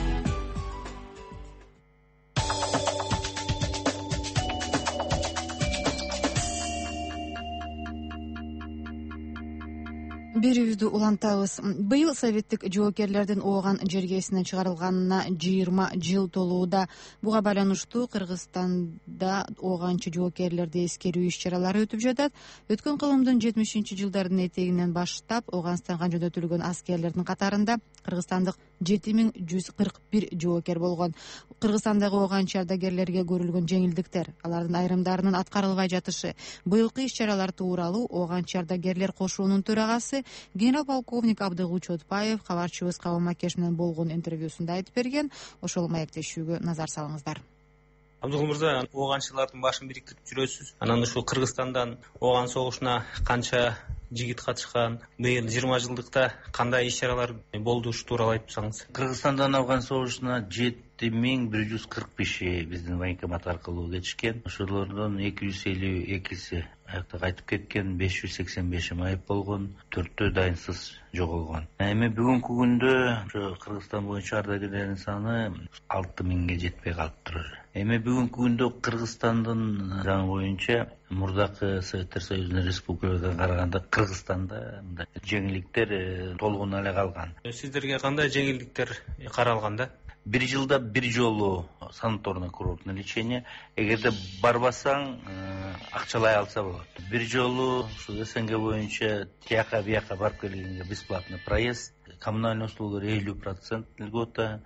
Берүүбүздү улантабыз. Быйыл советтик жоокерлердин Ооган жергесинен чыгарылганына 20 жыл толууда. Буга байланыштуу Кыргызстанда Ооганчы жоокерлерди эскерүү иш-чаралары өтүп жатат. Өткөн кылымдын 70-жылдардын этегинен баштап Ооганстанга жөнөтүлгөн аскерлердин катарында кыргызстандык 7141 жоокер болгон. Кыргызстандагы Ооганчы ардагерлерге көрүлгөн жеңилдиктер, алардын айрымдарынын аткарылбай жатышы, быйылкы иш-чаралар тууралуу Ооганчы ардагерлер кошуунун төрагасы генерал-полковник Абдыгул Чотпаев кабарчыбыз Кабыл Макеш менен болгон интервьюсунда айтып берген. Ошол маектешүүгө назар салыңыздар. Абдыгул мырза, ооганчылардын башын бириктирип жүрөсүз. Анан ушул Кыргызстандан ооган согушуна канча жигит катышкан, быйыл 20 жылдыкта кандай иш-чаралар болду, ушу тууралуу айтып турсаңыз. Кыргызстандан ооган согушуна 7140 киши биздин военкомат аркылуу кетишкен. Ошолордон 252си аякта кайтып кеткен, 585 майып болгон, 4 дайынсыз жоголгон. Эми бүгүнкү күндө ошо Кыргызстан боюнча ардагерлердин саны 6000ге жетпей калыптыр. Эми бүгүнкү күндө Кыргызстандын заңы боюнча мурдакы Советтер Союзунун республикаларына караганда Кыргызстанда мындай жеңилдиктер толугун эле калган. Сиздерге кандай жеңилдиктер каралган да? Бир жылда бир жолу санаторно-курортный лечение. Эгерде барбасаң, акчалай алса болот. Бир жолу ушу СНГ боюнча тияка бияка барып келгенге бесплатный проезд, коммунальный услуга 50% льгота,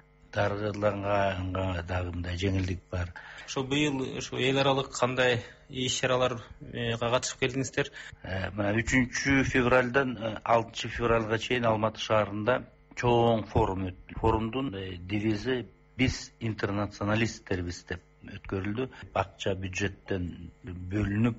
дарыгыларга дагы мындай жеңилдик бар. Ошо быйыл ошо эл аралык кандай иш-чараларга катышып келдиңиздер? Мына 3 февралдан 6 февралга чейин Алматы шаарында чоң форум өттү. Форумдун девизи биз интернационалисттербиз деп өткөрүлдү. Акча бюджеттен бөлүнүп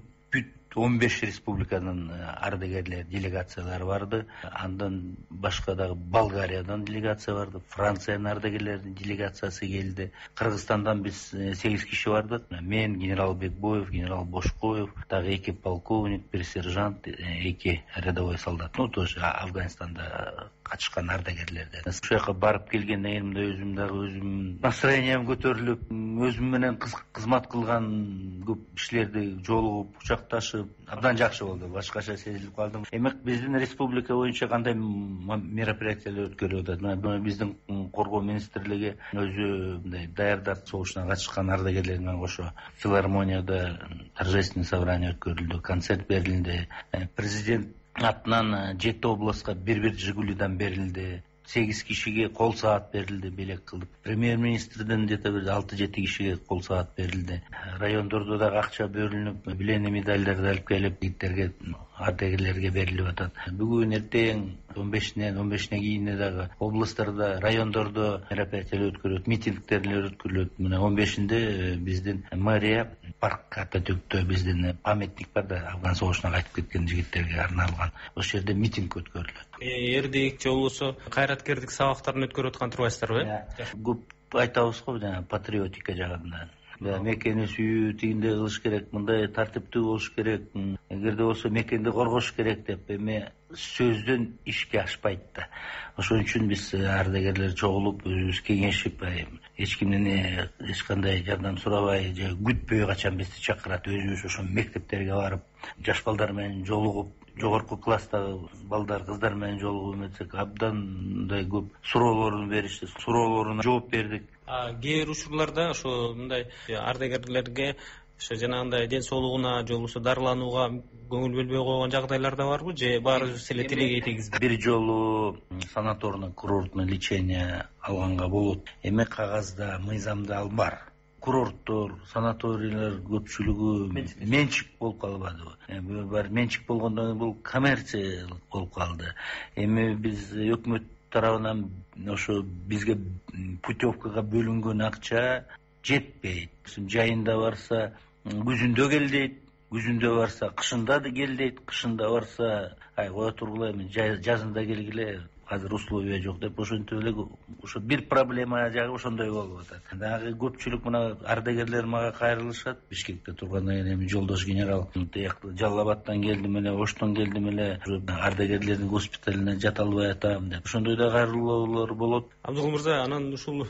15 республиканын ардагерлер делегациялары барды. Андан башка дагы Болгариядан делегация барды, Франциянын ардагерлеринин делегациясы келди. Кыргызстандан биз 8 киши бардык. Мен, генерал Бекбоев, генерал Бошкоев, дагы 2 полковник, 1 сержант, 2 рядовой солдат. Тоже Афганистанда катышкан ардагерлерден. Ошол жака барып келгенден кийин өзүм дагы настроением көтөрүлүп, өзүм менен кызмат кылган көп кишилерди жолугуп, кучакташып, абдан жакшы болду. Башкача сезилип калдым. Эми биздин республика боюнча кандай мероприятиялар өткөрүлүп атат? Биздин коргоо министрлиги өзү мындай даярдап согушуна катышкан ардагерлер кошо филармонияда торжественный собрание өткөрүлдү, концерт берилди. Президент атынан 7 областка бир Жигулидан берилди. 8 кишиге кол саат берилди, белек кылып. Премьер-министрден где-то 6-7 кишиге кол саат берилди. Райондордо дагы акча бөлүнүп, билений медальдарды алып келип, жигиттерге, ардагерлерге берилип атат. Бүгүн эртең 15-не кийин дагы областтарда, райондордо мероприятиялар өткөрүлөт, митингдер өткөрүлөт. Мына 15-нде биздин мэрия парк Ататүрктө биздин памятник бар да, Афган согушуна кайтып кеткен жигиттерге арналган. Ошол жерде митинг өткөрүлөт. Эрдик же болбосо кайраткерлик сабактарын өткөрүп аткан турбайсыздарбы? Көп айтабыз го, патриотика жагында. Мекени сүйүү, тигинде кылыш керек, мындай тартиптүү болуш керек, эгерде болсо мекенди коргош керек деп, эми сөздөн ишке ашпайт да. Ошон үчүн биз ардагерлер чогулуп, өзүбүз кеңешип, эч кимден эч кандай жардам сурабай, же күтпөй качан бизди чакырат, өзүбүз ошо мектептерге барып, жаш балдар менен жолугуп, жогорку класстагы балдар, кыздар менен жолугуп эмесек, абдан мындай көп суроолорун беришти. Суроолоруна жооп бердик. Кээ бир учурларда ошо мындай ардагерлерге ошо жанагындай ден соолугуна же болбосо дарыланууга көңүл бөлбөй койгон жагдайлар да барбы, же баарыбыз эле тилегей тийгизби? Бир жолу санаторно-курортный лечение алганга болот. Эми кагазда, мыйзамда ал бар. Курорттор, санаторийлер көпчүлүгү менчик болуп калбадыбы? Бар менчик болгондон кийин бул коммерциялык болуп калды. Эми биз өкмөт тарабынан ошо бизге путевкага бөлүнгөн акча жетпейт. Жайында барса күзүндө кел дейт, күзүндө барса кышында да кел дейт, кышында барса кое тургула эми жазында келгиле, азыр условия жок деп ошентип эле ошо бир проблема жагы ошондой болуп атат. Дагы көпчүлүк мына ардагерлер мага кайрылышат. Бишкекте тургандан кийин эми жолдош генерал тиякты Жалал Абадтан келдим эле, Оштон келдим эле, ардагерлердин госпиталине жата албай атам деп. Ошондой да кайрылуулар болот. Абдыгул мырза, анан ушул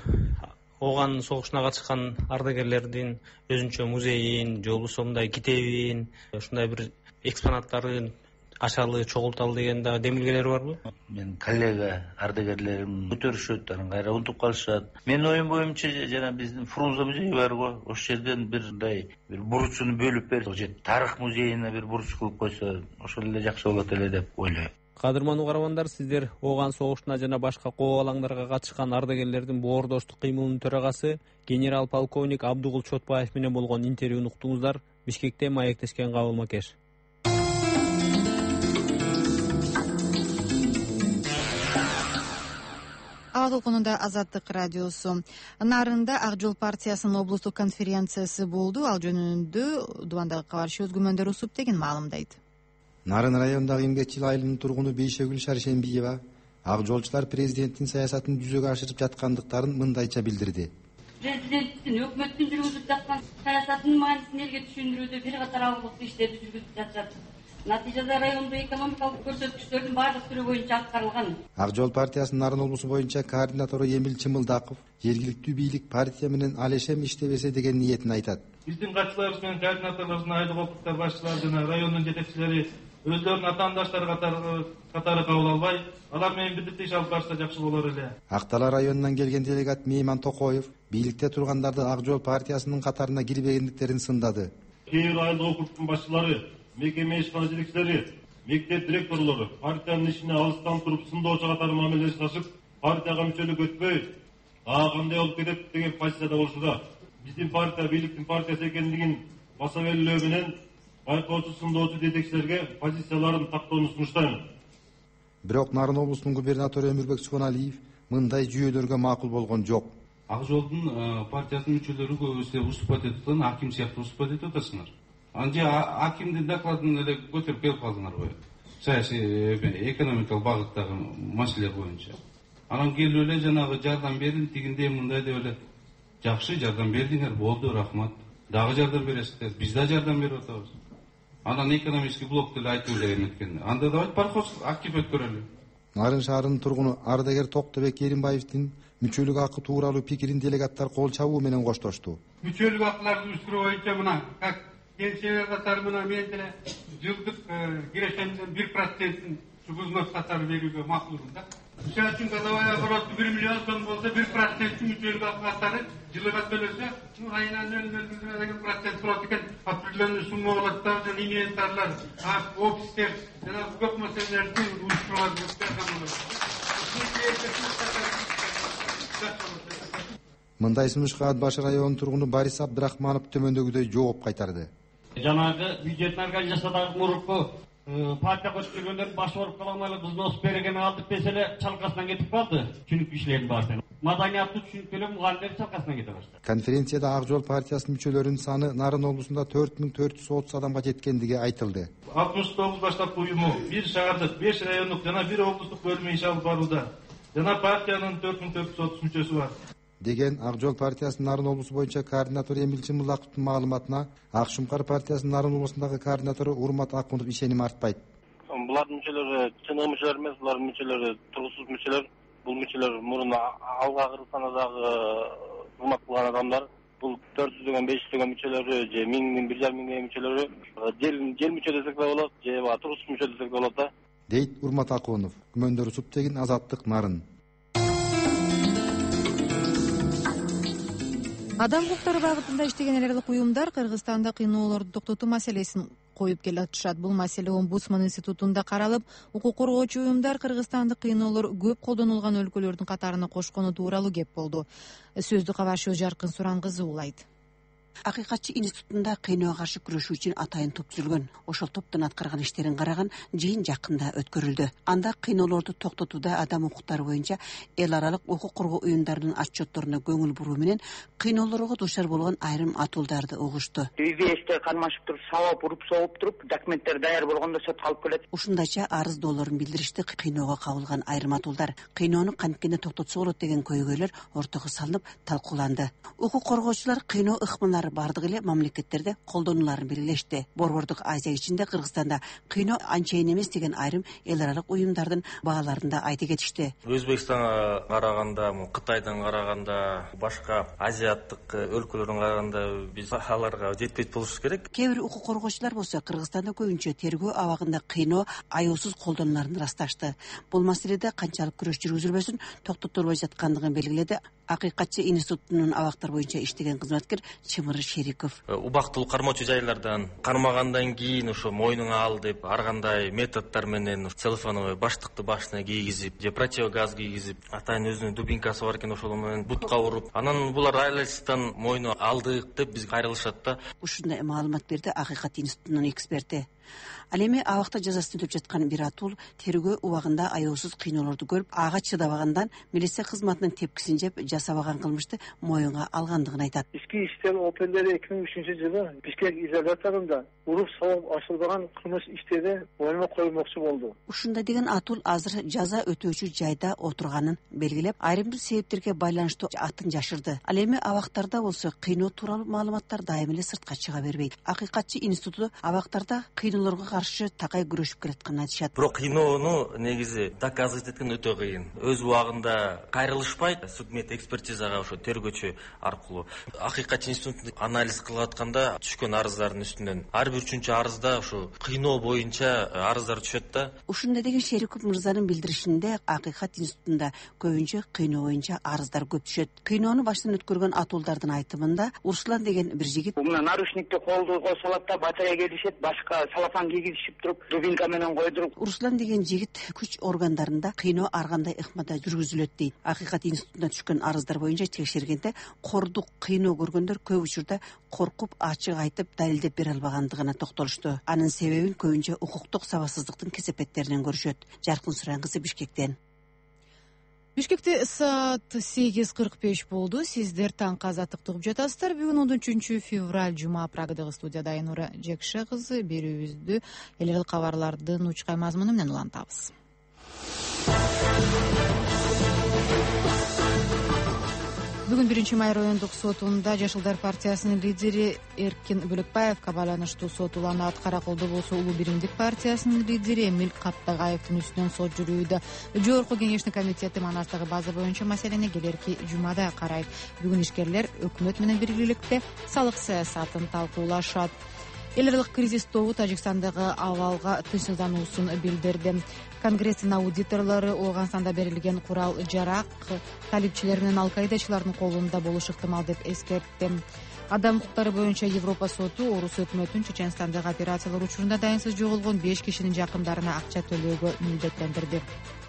ооган согушуна катышкан ардагерлердин өзүнчө музейин, же болбосо мындай китебин, ушундай бир экспонаттарын ачалы, чогулталы деген да демилгелер барбы? Мен коллега ардагерлерим көтөрүшөт, анан кайра унутуп калышат. Менин оюм боюнча жана биздин Фрунзе музейи бар го, ошол жерден бир бурчуну бөлүп берип, тарых музейине бир бурч кылып койсо, ошол эле жакшы болот эле деп ойлойм. Кадырман угармандар, сиздер ооган согушуна жана башка коо алаңдарга катышкан ардагерлердин боордоштук кыймылынын төрагасы генерал полковник Абдыгул Чотбаев менен болгон интервьюну уктуңуздар. Бишкекте маектешкен Кабыл Макеш. аба толкунунда Азаттык радиосу. Нарында Ак жол партиясынын облустук конференциясы болду. Ал жөнүндө Дубандагы кабарчы Өзгүмөндөр Усуп деген маалымдайт. Нарын районундагы эмгекчил айылынын тургуну Бейшегүл Шаршембиева ак жолчулар президенттин саясатын жүзөгө ашырып жаткандыктарын мындайча билдирди. Президенттин өкмөттүн жүргүзүп жаткан саясатынын маанисин элге түшүндүрүүдө бир катар алгылыктуу иштерди жүргүзүп жатышат. Натыйжада райондо экономикалык көрсөткүчтөрдүн баардык түрү боюнча аткарылган. Ак жол партиясынын Нарын облусу боюнча координатору Эмил Чымылдаков жергиликтүү бийлик партия менен алешем иштебесе деген ниетин айтат. Биздин катчыларыбыз менен координаторлорубуздун айылдык округдар башчылары жана райондун жетекчилери өздөрүнүн атаандаштары катары кабыл албай, алар менен бирдикте иш алып барса жакшы болор эле. Актала районунан келген делегат Мейман Токоев бийликте тургандарды Ак жол партиясынын катарына кирбегендиктерин сындады. Кээ бир айылдык округдун башчылары, мекеме ишкана жетекчилери, мектеп директорлору партиянын ишине алыстан туруп сындоочу катары мамиле жасашып, партияга мүчөлүк өтпөй, кандай болуп кетет деген позицияда болушуда. Биздин партия бийликтин партиясы экендигин баса белгилөө менен байкоочу сындоочу жетекчилерге позицияларын тактоону сунуштайм. Бирок Нарын облусунун губернатору Өмүрбек Субаналиев мындай жүйөлөргө макул болгон жок. Ак жолдун партиясынын мүчөлөрү көбүсү уступать этип атат, аким сыяктуу уступать этип атасыңар. Анже акимдин докладын эле көтөрүп келип калдыңарбы? Саясий экономикалык багыттагы маселе боюнча. Анан келип эле жанагы жардам берин тигиндей мындай деп эле жакшы жардам бердиңер, болду, рахмат. Дагы жардам бересиздер, биз да жардам берип атабыз. Анан экономический блок деле айтуу эле эметкен. Анда давайте пароход актив өткөрөлү. Нарын шаарынын тургуну ардагер Токтобек Эринбаевдин мүчөлүк акы тууралуу пикирин делегаттар кол чабуу менен коштошту. Мүчөлүк акыларды өстүрүү боюнча мына как пенсия катары мына мен деле жылдык кирешемдин 1%-ин взнос катары берүүгө макулмун да. Мисалы үчүн годовой обороту 1 миллион сом болсо 1%-ин мүчөлүк акы катары жылыга төлөсө, айынан 0,0 деген процент турат экен. Определенный сумма болот да, жана инвентарлар, офистер, жана көп маселелерди уюштурулат. Мындай сунушка Ат башы районунун тургуну Борис Абдрахманов төмөндөгүдөй жооп кайтарды. Жанагы бюджеттин организациясындагы мурунку партия көчүп келгендер баш ооруп кала эле взнос берген алдык десе эле чалкасынан кетип калды. Түшүнүк кишилердин баардыгы. Маданияттуу түшүнүп келе мугалимдер чалкасынан кете баштады. Конференцияда Ак жол партиясынын мүчөлөрүнүн саны Нарын облусунда 4430 адамга жеткендиги айтылды. 69 баштапкы уюму, 1 шаардык, 5 райондук жана 1 облустук бөлүмү иш алып барууда. Жана партиянын 4430 мүчөсү бар. Деген Ак жол партиясынын Нарын облусу боюнча координатору Эмил Чымылдаковдун маалыматына Ак Шумкар партиясынын Нарын облусундагы координатору Урмат Акунов ишеним артпайт. Булардын мүчөлөрү чыныгы мүчөлөр эмес, булардын мүчөлөрү тургусуз мүчөлөр. Бул мүчөлөр мурун алга Кыргызстандагы кызмат кылган адамдар. Бул 400 деген 500 деген мүчөлөрү же 1000 1,5 миң деген мүчөлөрү жел мүчө десек да болот, же тургусуз мүчө десек да болот да. Дейт Урмат Акунов. Күмөндөр Усуп деген Азаттык Нарын. Адам укуктары багытында иштеген эл аралык уюмдар Кыргызстанда кыйноолорду токтотуу маселесин коюп келатышат. Бул маселе Омбудсман институтунда каралып, укук коргоочу уюмдар Кыргызстандык кыйноолор көп колдонулган өлкөлөрдүн катарына кошкону тууралуу кеп болду. Сөздү кабарчы Жаркын Суран кызы улайт. Акыйкатчы институтунда кыйноого каршы күрөшүү үчүн атайын топ түзүлгөн. Ошол топтун аткарган иштерин караган жыйын жакында өткөрүлдү. Анда кыйноолорду токтотууда адам укуктары боюнча эл аралык укук коргоо уюмдарынын отчетторуна көңүл буруу менен кыйноолорго дуушар болгон айрым атуулдарды угушту. ИВСте кармашып туруп, сабап уруп согуп туруп, документтер даяр болгондо сотко алып келет. Ушундайча арыз доолорун билдиришти кыйноого кабылган айрым атуулдар. Кыйноону кантип токтотсо болот деген көйгөйлөр ортого салынып талкууланды. Укук коргоочулар кыйноо ыкмалары бардык эле мамлекеттерде колдонуларын белгилешти. Борбордук Азия ичинде Кыргызстанда кыйноо анчайын эмес деген айрым эл аралык уюмдардын бааларында айта кетишти. Өзбекстанга караганда, Кытайдан караганда, башка азиаттык өлкөлөрдөн караганда биз аларга жетпейт болушубуз керек. Кээ бир укук коргоочулар болсо Кыргызстанда көбүнчө тергөө абагында кыйноо аяусуз колдонуларын ырасташты. Бул маселеде канчалык күрөш жүргүзүлбөсүн токтотулбой жаткандыгын белгиледи Акыйкатчы институтунун абактар боюнча иштеген кызматкер Чымыр Шериков. Убактылуу кармоочу жайлардан кармагандан кийин ошо мойнуңа ал деп ар кандай методдор менен целлофановый баштыкты башына кийгизип, же противогаз кийгизип, атайын өзүнүн дубинкасы бар экен, ошол менен бутка уруп, анан булар айлачтан мойну алдык деп бизге кайрылышат да. Ушундай маалымат берди Акыйкат институтунун эксперти. Ал эми абакта жазасын өтөп жаткан бир атул тергөө убагында аяосуз кыйноолорду көрүп, ага чыдабагандан милиция кызматынын тепкисин жеп жасабаган кылмышты моюнга алгандыгын айтат. Ички иштер оперлери 2003-жылы Бишкек изоляторунда уруп салып ачылбаган кылмыш иштерди моюнга коюлмокчу болду. Ушундай деген атул азыр жаза өтөөчү жайда отурганын белгилеп, айрым бир себептерге байланыштуу атын жашырды. Ал эми абактарда болсо кыйноо тууралуу маалыматтар дайым эле сыртка чыга бербейт. Акыйкатчы институту абактарда кыйноолорго каршы такай күрөшүп келатканын айтышат. Бирок кыйноону негизи доказывать эткен өтө кыйын. Өз убагында кайрылышпайт. Судмет экспертизага ошо тергөөчү аркылуу акыйкатчы институтун анализ кылып атканда түшкөн арыздардын үстүнөн ар бир үчүнчү арызда ошо кыйноо боюнча арыздар түшөт да. Ушундай деген Шериков мырзанын билдиришинде акыйкат институтунда көбүнчө кыйноо боюнча арыздар көп түшөт. Кыйноону баштан өткөргөн атуулдардын айтымында Руслан деген бир жигит мына наручникти колдуга салат да батарея келишет, башка салафан кийгизишип туруп дубинка менен койдуруп. Руслан деген жигит күч органдарында кыйноо ар кандай ыкмада жүргүзүлөт дейт. Акыйкат институтуна түшкөн арыздар боюнча текшергенде кордук кыйноо көргөндөр көп учурда коркуп ачык айтып далилдеп бере албагандыгына токтолушту. Анын себебин көбүнчө укуктук сабатсыздыктын кесепеттеринен көрүшөт. Жаркын Суран кызы, Бишкектен. Бишкекте саат 8:45 болду. Сиздер таңкы азаттыкты угуп жатасыздар. Бүгүн 13 февраль жума. Прагадагы студияда Айнура Жекше кызы берүүбүздү эл эл кабарлардын учкай мазмуну менен улантабыз. Бүгүн 1-май райондук сотунда Жашылдар партиясынын лидери Эркин Бөлөкбаевга байланыштуу сот уланат. Караколдо болсо Улуу биримдик партиясынын лидери Эмил Каптагаевдин үстүнөн сот жүрүүдө. Жогорку кеңештин комитети Манастагы база боюнча маселени келерки жумада карайт. Бүгүн ишкерлер өкмөт менен биргеликте салык саясатын талкуулашат. Эл аралык кризис тобу Тажикстандагы абалга тынчсыздануусун билдирди. Конгресстин аудиторлору Ооганстанда берилген курал жарак талипчилер менен алкаидачылардын колунда болушу ыктымал деп эскертти. Адам укуктары боюнча Европа соту орус өкмөтүн Чеченстандагы операциялар учурунда дайынсыз жоголгон 5 кишинин жакындарына акча төлөөгө милдеттендирди.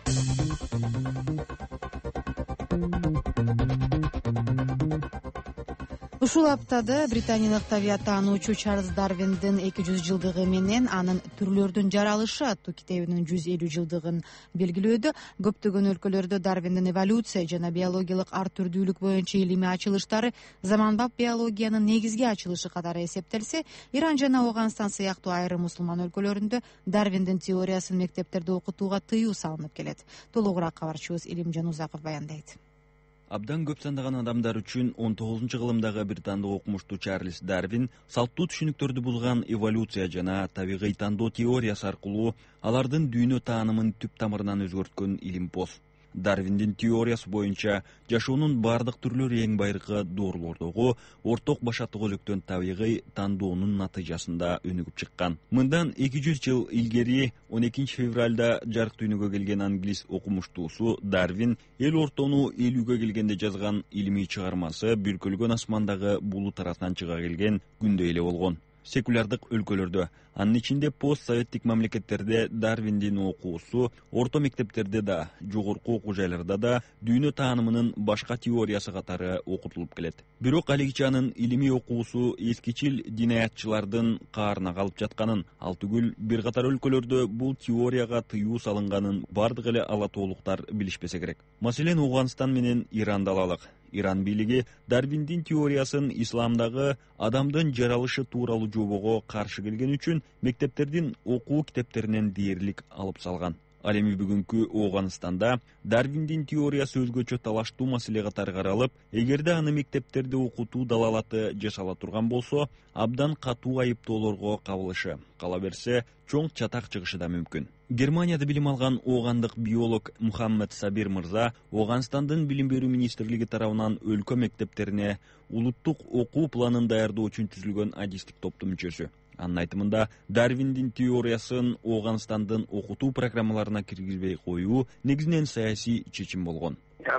Ушул аптада британиялык табияттануучу Чарльз Дарвиндин 200 жылдыгы менен анын Түрлөрдүн жаралышы аттуу китебинин 150 жылдыгын белгилөөдө көптөгөн өлкөлөрдө Дарвиндин эволюция жана биологиялык ар түрдүүлүк боюнча илимий ачылыштары заманбап биологиянын негизги ачылышы катары эсептелсе, Иран жана Ооганстан сыяктуу айрым мусулман өлкөлөрүндө Дарвиндин теориясын мектептерде окутууга тыюу салынып келет. Толугураак кабарчыбыз Илимжан Узаков баяндайт. Абдан көп сандаган адамдар үчүн 19-кылымдагы британдык окумуштуу Чарльз Дарвин салттуу түшүнүктөрдү булган эволюция жана табигый тандоо теориясы аркылуу алардын дүйнө таанымын түп тамырынан өзгөрткөн илимпоз. Дарвиндин теориясы боюнча жашоонун бардык түрлөрү эң байыркы доорулордогу орток башаттык өзөктөн табигый тандоонун натыйжасында өнүгүп чыккан. Мындан 200 жыл илгери 12 февралда жарык дүйнөгө келген англис окумуштуусу Дарвин эл ортону элүүгө келгенде жазган илимий чыгармасы бүркөлгөн асмандагы булут арасынан чыга келген күндө эле болгон. Секулярдык өлкөлөрдө, анын ичинде постсоветтик мамлекеттерде Дарвиндин окуусу орто мектептерде да, жогорку окуу жайларда да дүйнө таанымынын башка теориясы катары окутулуп келет. Бирок алигиче анын илимий окуусу эскичил динаятчылардын каарына калып жатканын, ал түгүл бир катар өлкөлөрдө бул теорияга тыюу салынганын бардык эле ала тоолуктар билишпесе керек. Маселен, Ооганстан менен Иранды алалык. Иран бийлиги Дарвиндин теориясын исламдагы адамдын жаралышы тууралуу жобого каршы келген үчүн мектептердин окуу китептеринен дээрлик алып салган. Ал эми бүгүнкү Ооганстанда Дарвиндин теориясы өзгөчө талаштуу маселе катары каралып, эгерде аны мектептерде окутуу далалаты жасала турган болсо, абдан катуу айыптоолорго кабылышы, кала берсе чоң чатак чыгышы да мүмкүн. Германияда билим алган оогандык биолог Мухаммед Сабир мырза Ооганстандын билим берүү министрлиги тарабынан өлкө мектептерине улуттук окуу планын даярдоо үчүн түзүлгөн адистик топтун мүчөсү. Анын айтымында, Дарвиндин теориясын Ооганстандын окутуу программаларына киргизбей коюу негизинен саясий чечим болгон.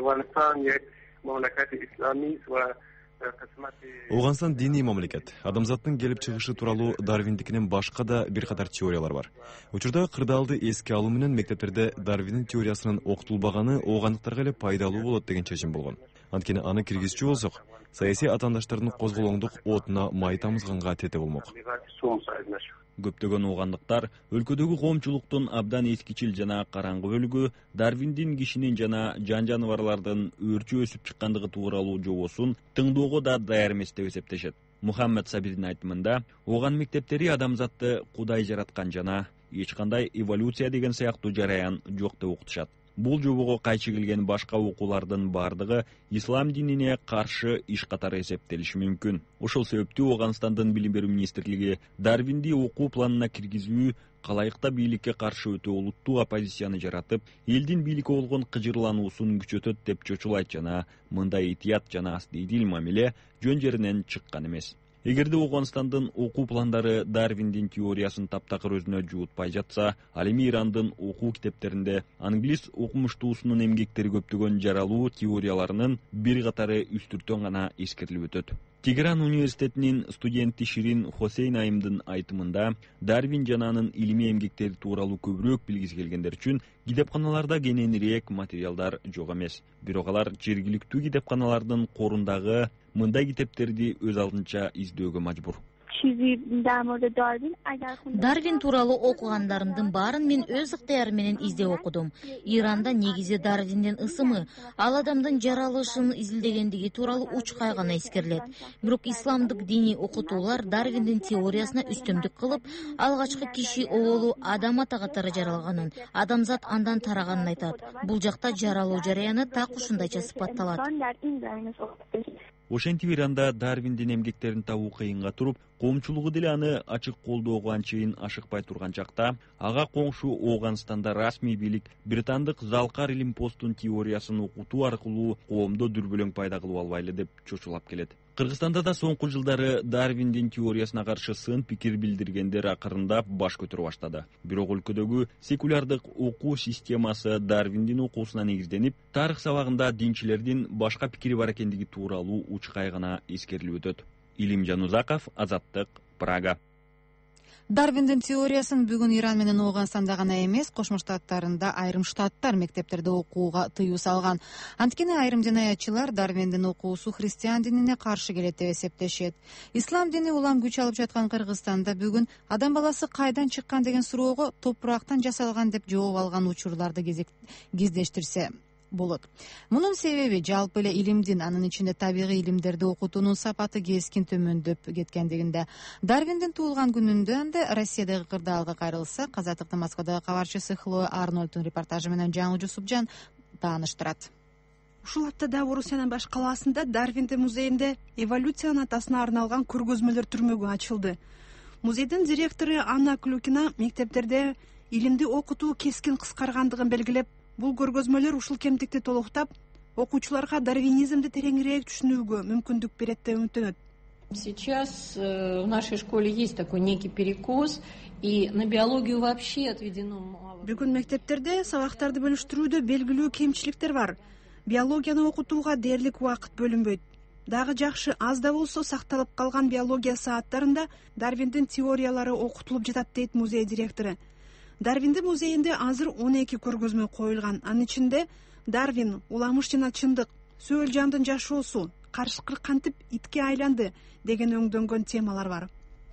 Ооганстан диний мамлекет. Адамзаттын келип чыгышы тууралуу Дарвиндикинен башка да бир катар теориялар бар. Учурда кырдаалды эске алуу менен мектептерде Дарвиндин теориясынын окутулбаганы оогандыктарга эле пайдалуу болот деген чечим болгон. Анткени аны киргизчү болсок, саясий атаандаштардын козголоңдук отуна май тамызганга тете болмок. Көптөгөн оогандыктар өлкөдөгү коомчулуктун абдан эскичил жана караңгы бөлүгү Дарвиндин кишинин жана жан жаныбарлардын өрчү өсүп чыккандыгы тууралуу жобосун тыңдоого да даяр эмес деп эсептешет. Мухаммед Сабирдин айтымында, ооган мектептери адамзатты Кудай жараткан жана эч кандай эволюция деген сыяктуу жараян жок деп окутушат. Бул жобого кайчы келген башка окуулардын бардыгы ислам динине каршы иш катары эсептелиши мүмкүн. Ошол себептүү Ооганстандын билим берүү министрлиги Дарвинди окуу планына киргизүү калайыкта бийликке каршы өтө олуттуу оппозицияны жаратып, элдин бийликке болгон кыжырлануусун күчөтөт деп чочулайт жана мындай этият жана асдийдил мамиле жөн жеринен чыккан эмес. Эгерде Ооганстандын окуу пландары Дарвиндин теориясын таптакыр өзүнө жуутпай жатса, ал эми Ирандын окуу китептеринде англис окумуштуусунун эмгектери көптөгөн жаралуу теорияларынын бир катары үстүртөн гана эскерилип өтөт. Тегеран университетинин студенти Ширин Хосейн айымдын айтымында, Дарвин жана анын илимий эмгектери тууралуу көбүрөөк билгиси келгендер үчүн китепканаларда кененирээк материалдар жок эмес. Бирок алар жергиликтүү китепканалардын корундагы мындай китептерди өз алдынча издөөгө мажбур. Дарвин тууралуу окугандарымдын баарын мен өз ыктыярым менен издеп окудум. Иранда негизи Дарвиндин ысымы, ал адамдын жаралышын изилдегендиги тууралуу учкай гана эскерилет. Бирок исламдык диний окутуулар Дарвиндин теориясына үстөмдүк кылып, алгачкы киши оолу адам ата катары жаралганын, адамзат андан тараганын айтат. Бул жакта жаралуу жараяны так ушундайча сыпатталат. Ошентип Иранда Дарвиндин эмгектерин табуу кыйынга туруп, коомчулугу деле аны ачык колдоого анчейин ашыкпай турган чакта, ага коңшу Ооганстанда расмий бийлик британдык Залкар илим постун теориясын окутуу аркылуу коомдо дүрбөлөң пайда кылып албайлы деп чочулап келет. Кыргызстанда да соңку жылдары Дарвиндин теориясына каршы сын пикир билдиргендер акырындап баш көтөрө баштады. Бирок өлкөдөгү секулярдык окуу системасы Дарвиндин окуусуна негизденип, тарых сабагында динчилердин башка пикири бар экендиги тууралуу учкай гана эскерилип өтөт. Илимжан Узаков, Азаттык, Прага. Дарвиндин теориясын бүгүн Иран менен Ооганстанда гана эмес, Кошмо Штаттарында айрым штаттар мектептерде окууга тыюу салган. Анткени айрым динаятчылар Дарвиндин окуусу христиан динине каршы келет деп эсептешет. Ислам дини улам күч алып жаткан Кыргызстанда бүгүн адам баласы кайдан чыккан деген суроого топурактан жасалган деп жооп алган учурларды кездештирсе болот. Мунун себеби жалпы эле илимдин, анын ичинде табигый илимдерди окутуунун сапаты кескин төмөндөп кеткендигинде. Дарвиндин туулган күнүндө Россиядагы кырдаалга кайрылсак, Азаттыктын Москвадагы кабарчысы Хлоя Арнольдтун репортажы менен Жаңылжу Субжан тааныштырат. Ушул аптада Орусиянын баш калаасында Дарвиндин музейинде эволюциянын атасына арналган көргөзмөлөр түрмөгү ачылды. Музейдин директору Анна Клюкина мектептерде илимди окутуу кескин кыскаргандыгын белгилеп, бул көргөзмөлөр ушул кемтикти толуктап, окуучуларга дарвинизмди тереңирээк түшүнүүгө мүмкүндүк берет деп үмүттөнөт. Сейчас в нашей школе есть такой некий перекос, и на биологию вообще отведено мало. Бүгүн мектептерде сабактарды бөлүштүрүүдө белгилүү кемчиликтер бар. Биологияны окутууга дээрлик убакыт бөлүнбөйт. Дагы жакшы, аз да болсо сакталып калган биология сааттарында Дарвиндин теориялары окутулуп жатат дейт музей директору. Дарвиндин музейинде азыр 12 көргөзмө коюлган. Анын ичинде Дарвин, уламыш жана чындык, сөөл жандын жашоосу, каршыкыр кантип итке айланды деген өңдөнгөн темалар бар.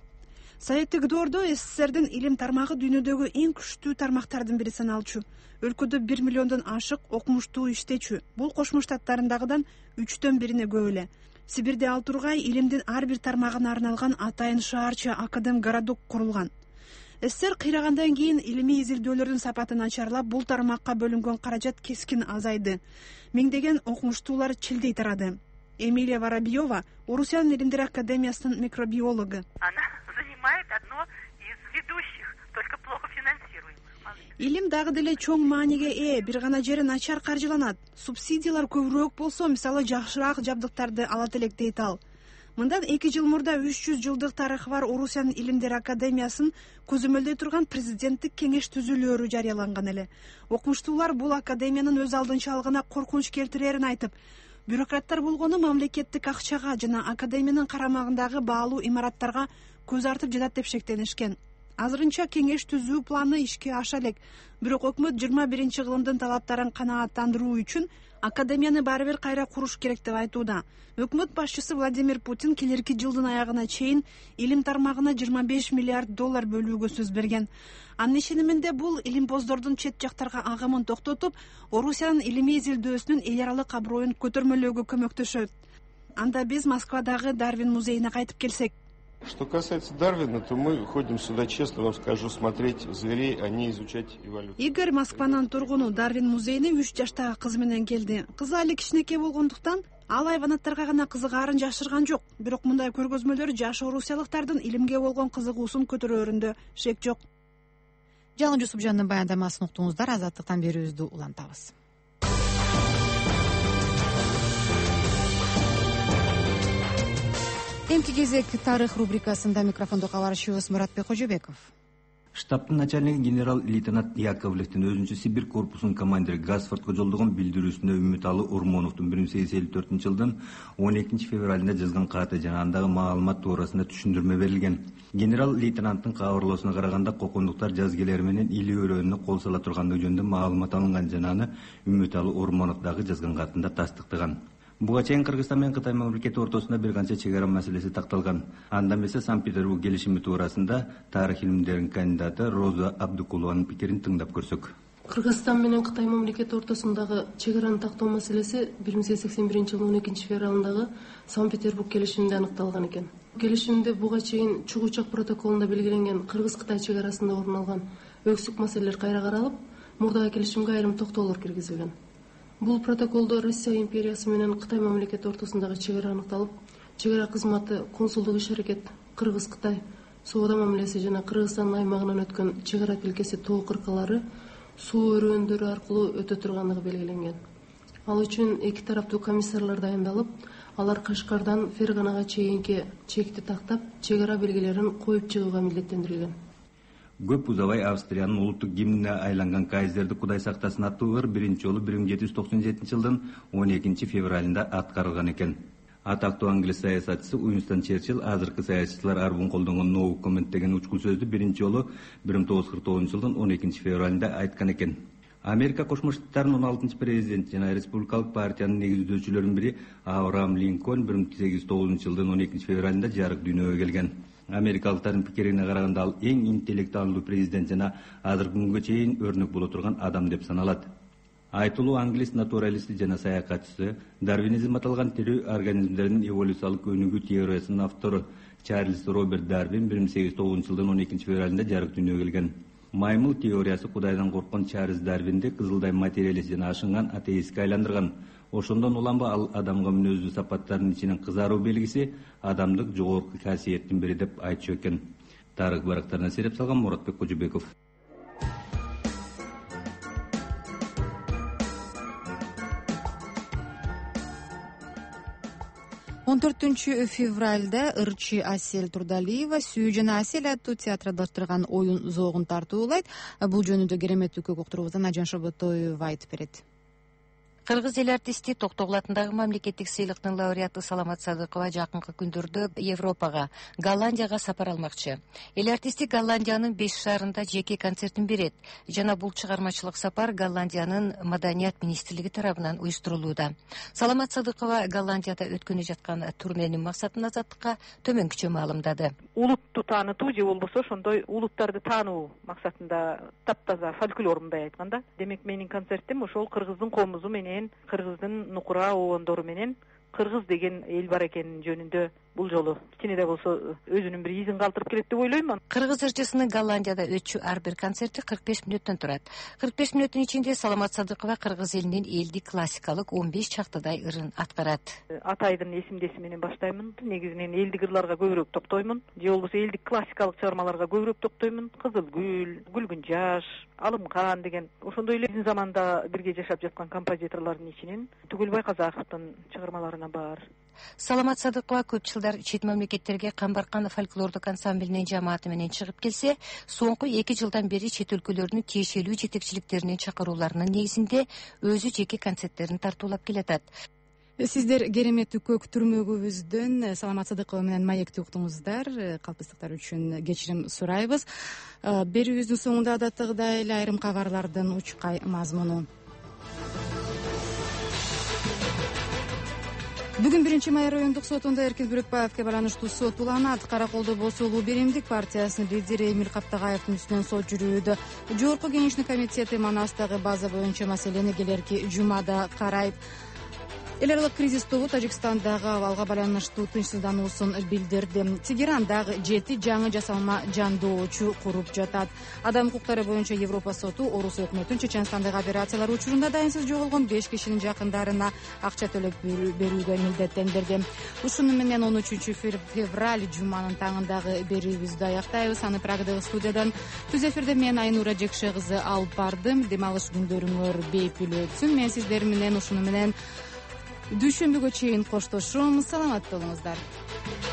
Советтик доордо СССРдин илим тармагы дүйнөдөгү эң күчтүү тармактардын бири саналчу. Өлкөдө 1 миллиондон ашык окумуштуу иштечү. Бул Кошмо Штаттарындагыдан 3төн бирине көп эле. Сибирде ал тургай илимдин ар бир тармагына арналган атайын шаарча академ городок курулган. СССР кыйрагандан кийин илимий изилдөөлөрдүн сапаты начарлап, бул тармакка бөлүнгөн каражат кескин азайды. Миңдеген окумуштуулар чилдей тарады. Эмилия Воробьева, Орусиянын илимдер академиясынын микробиологу. Она занимает одно из ведущих, только плохо финансируемых. Илим дагы деле чоң мааниге ээ, бир гана жери начар каржыланат. Субсидиялар көбүрөөк болсо, мисалы жакшыраак жабдыктарды алат элек дейт ал. Мындан 2 жыл мурда 300 жылдык тарыхы бар Орусиянын илимдер академиясын көзөмөлдөй турган президенттик кеңеш түзүлөөрү жарыяланган эле. Окумуштуулар бул академиянын өз алдынчалыгына коркунуч келтирерин айтып, бюрократтар болгону мамлекеттик акчага жана академиянын карамагындагы баалуу имараттарга көз артып жатат деп шектенишкен. Азырынча кеңеш түзүү планы ишке аша элек, бирок өкмөт 21-кылымдын талаптарын канааттандыруу үчүн академияны баары бир кайра куруш керек деп айтууда. Өкмөт башчысы Владимир Путин келерки жылдын аягына чейин илим тармагына 25 миллиард доллар бөлүүгө сөз берген. Анын ишениминде бул илимпоздордун чет жактарга агымын токтотуп, Орусиянын илимий изилдөөсүнүн эл аралык аброюн көтөрмөлөөгө көмөктөшөт. Анда биз Москвадагы Дарвин музейине кайтып келсек. Что касается Дарвина, то мы ходим сюда, честно вам скажу, смотреть зверей, а не изучать эволюцию. Игорь Москванын тургуну Дарвин музейине 3 жаштагы кызы менен келди. Кызы али кичинекей болгондуктан ал айванаттарга гана кызыгаарын жашырган жок. Бирок мындай көргөзмөлөр жаш орусиялыктардын илимге болгон кызыгуусун көтөрөөрүндө шек жок. Жалын Жусупжандын баяндамасын уктуңуздар, Азаттыктан берүүбүздү улантабыз. Эмки кезек тарых рубрикасында микрофондо кабарчыбыз Муратбек Кожобеков. Штабтын начальниги генерал-лейтенант Яковлевдин өзүнчө Сибирь корпусунун командири Гасфордко жолдогон билдирүүсүндө Үмүталы Урмоновдун 1854-жылдын 12-февралында жазган каты жана андагы маалымат туурасында түшүндүрмө берилген. Генерал-лейтенанттын кабарлоосуна караганда кокондуктар жазгелери менен или өрөөнүнө кол сала тургандыгы жөнүндө маалымат алынган жана аны Үмүталы Урмонов дагы жазган катында тастыктаган. Буга чейин Кыргызстан менен Кытай мамлекети ортосунда бир канча чек ара маселеси такталган. Андан эмесе Санкт-Петербург келишими туурасында тарых илимдеринин кандидаты Роза Абдукулованын пикирин тыңдап көрсөк. Кыргызстан менен Кытай мамлекети ортосундагы чек араны тактоо маселеси 1881-жылдын 12-февралындагы Санкт-Петербург келишиминде аныкталган экен. Келишимде буга чейин Чугучак протоколунда белгиленген Кыргыз-Кытай чек арасында орун алган өксүк маселелер кайра каралып, мурдагы келишимге айрым токтоолор киргизилген. Бул протоколдо Россия империясы менен Кытай мамлекети ортосундагы чек ара аныкталып, чек ара кызматы, консулдук иш-аракет, Кыргыз-Кытай соода мамилеси жана Кыргызстандын аймагынан өткөн чек ара тилкеси тоо кыркалары суу өрөөндөрү аркылуу өтө тургандыгы белгиленген. Ал үчүн эки тараптуу комиссарлар дайындалып, алар Кашкардан Ферганага чейинки чекти тактап, чек ара белгилерин коюп чыгууга милдеттендирилген. Көп узабай Австриянын улуттук гимнине айланган Кайзерди Кудай сактасын аттуу ыр биринчи жолу 1797-жылдын 12-февралында аткарылган экен. Атактуу англис саясатчысы Уинстон Черчилл азыркы саясатчылар арбун колдонгон no comment деген учкул сөздү биринчи жолу 1949-жылдын 12-февралында айткан экен. Америка Кошмо Штаттарынын 16-чы президенти жана Республикалык партиянын негиздөөчүлөрүнүн бири Авраам Линкольн 1809-жылдын 12-февралында жарык дүйнөгө келген. Америкалыктардын пикирине караганда ал эң интеллектуалдуу президент жана азыркы күнгө чейин өрнөк боло турган адам деп саналат. Айтылуу англис натуралисти жана саякатчысы, дарвинизм аталган тирүү организмдердин эволюциялык өнүгүү теориясынын автору Чарльз Роберт Дарвин 1809-жылдын 12-февралында жарык дүйнөгө келген. Маймыл теориясы Кудайдан корккон Чарльз Дарвинди кызылдай материалист жана ашынган атеистке айландырган. Ошондон улам ал адамга мүнөздүү сапаттардын ичинен кызаруу белгиси адамдык жогорку касиеттин бири деп айтчу экен. Тарых барактарына сереп салган Муратбек Кожобеков. Он 4 февралда ырчы Асель Турдалиева Сүү жана Асель аттуу театрдаштырган оюн зоогун тартуулайт. Бул жөнүндө кереметтүү көк уктуруубуздан Ажан Шоботоева айтып берет. Кыргыз эл артисти Токтогул атындагы мамлекеттик сыйлыктын лауреаты Саламат Садыкова жакынкы күндөрдө Европага, Голландияга сапар алмакчы. Эл артисти Голландиянын 5 шаарында жеке концертин берет жана бул чыгармачылык сапар Голландиянын маданият министрлиги тарабынан уюштурулууда. Саламат Садыкова Голландияда өткөнү жаткан турненин максатын Азаттыкка төмөнкүчө маалымдады. Улутту таанытуу же болбосо ошондой улуттарды таануу максатында таптаза фольклорундай айтканда, демек менин концертим ошол кыргыздын комузу менен, кыргыздын нукура обондору менен кыргыз деген эл бар экенин жөнүндө бул жолу кичине да болсо өзүнүн бир изин калтырып келет деп ойлойм. Кыргыз ырчысынын Голландияда өтчү ар бир концерти 45 мүнөттөн турат. 45 мүнөттүн ичинде Саламат Садыкова кыргыз элинин элдик классикалык 15 чактыдай ырын аткарат. Атайдын эсимдеси менен баштаймын. Негизинен элдик ырларга көбүрөөк токтоймун. Же болбосо элдик классикалык чыгармаларга көбүрөөк токтоймун. Кызыл гүл, Күлгүн жаш, Алымкан деген ошондой эле биздин заманда бирге жашап жаткан композиторлордун ичинен Түгүлбай Казаковдун чыгармаларына бар. Саламат Садыкова көп жылдар чет мамлекеттерге Камбаркан фольклордук ансамблинин жамааты менен чыгып келсе, соңку 2 жылдан бери чет өлкөлөрдүн тиешелүү жетекчиликтеринин чакырууларынын негизинде өзү жеке концерттерин тартуулап келатат. Сиздер кереметтүү көк түрмөгүбүздөн Саламат Садыкова менен маекти уктуңуздар. Калпыстыктар үчүн кечирим сурайбыз. Берүүбүздүн соңунда адаттагыдай эле айрым кабарлардын учкай мазмуну. Бүгүн 1-май райондук сотунда Эркин Бүрөкбаевге байланыштуу сот уланат. Караколдо Босулуу Биримдик партиясынын лидери Эмил Каптагаевдин үстүнөн сот жүрүүдө. Жогорку кеңештин комитети Манастагы база боюнча маселени келерки жумада карайт. Эл аралык кризис тобу Тажикстандагы абалга байланыштуу тынчсыздануусун билдирди. Тегерандагы 7 жаңы жасалма жандоочу куруп жатат. Адам укуктары боюнча Европа соту Орус өкмөтүн Чеченстандагы операциялар учурунда дайынсыз жоголгон 5 кишинин жакындарына акча төлөп берүүгө милдеттендирди. Ушуну менен 13 февраль жуманын таңындагы берүүбүздү аяктайбыз. Аны Прагадагы студиядан түз эфирде мен Айнура Жекше кызы алып бардым. Дем алыш күндөрүңөр бейпүл өтсүн. Мен сиздер менен ушуну менен дүйшөмбүгө чейин коштошом. Саламатта болуңуздар.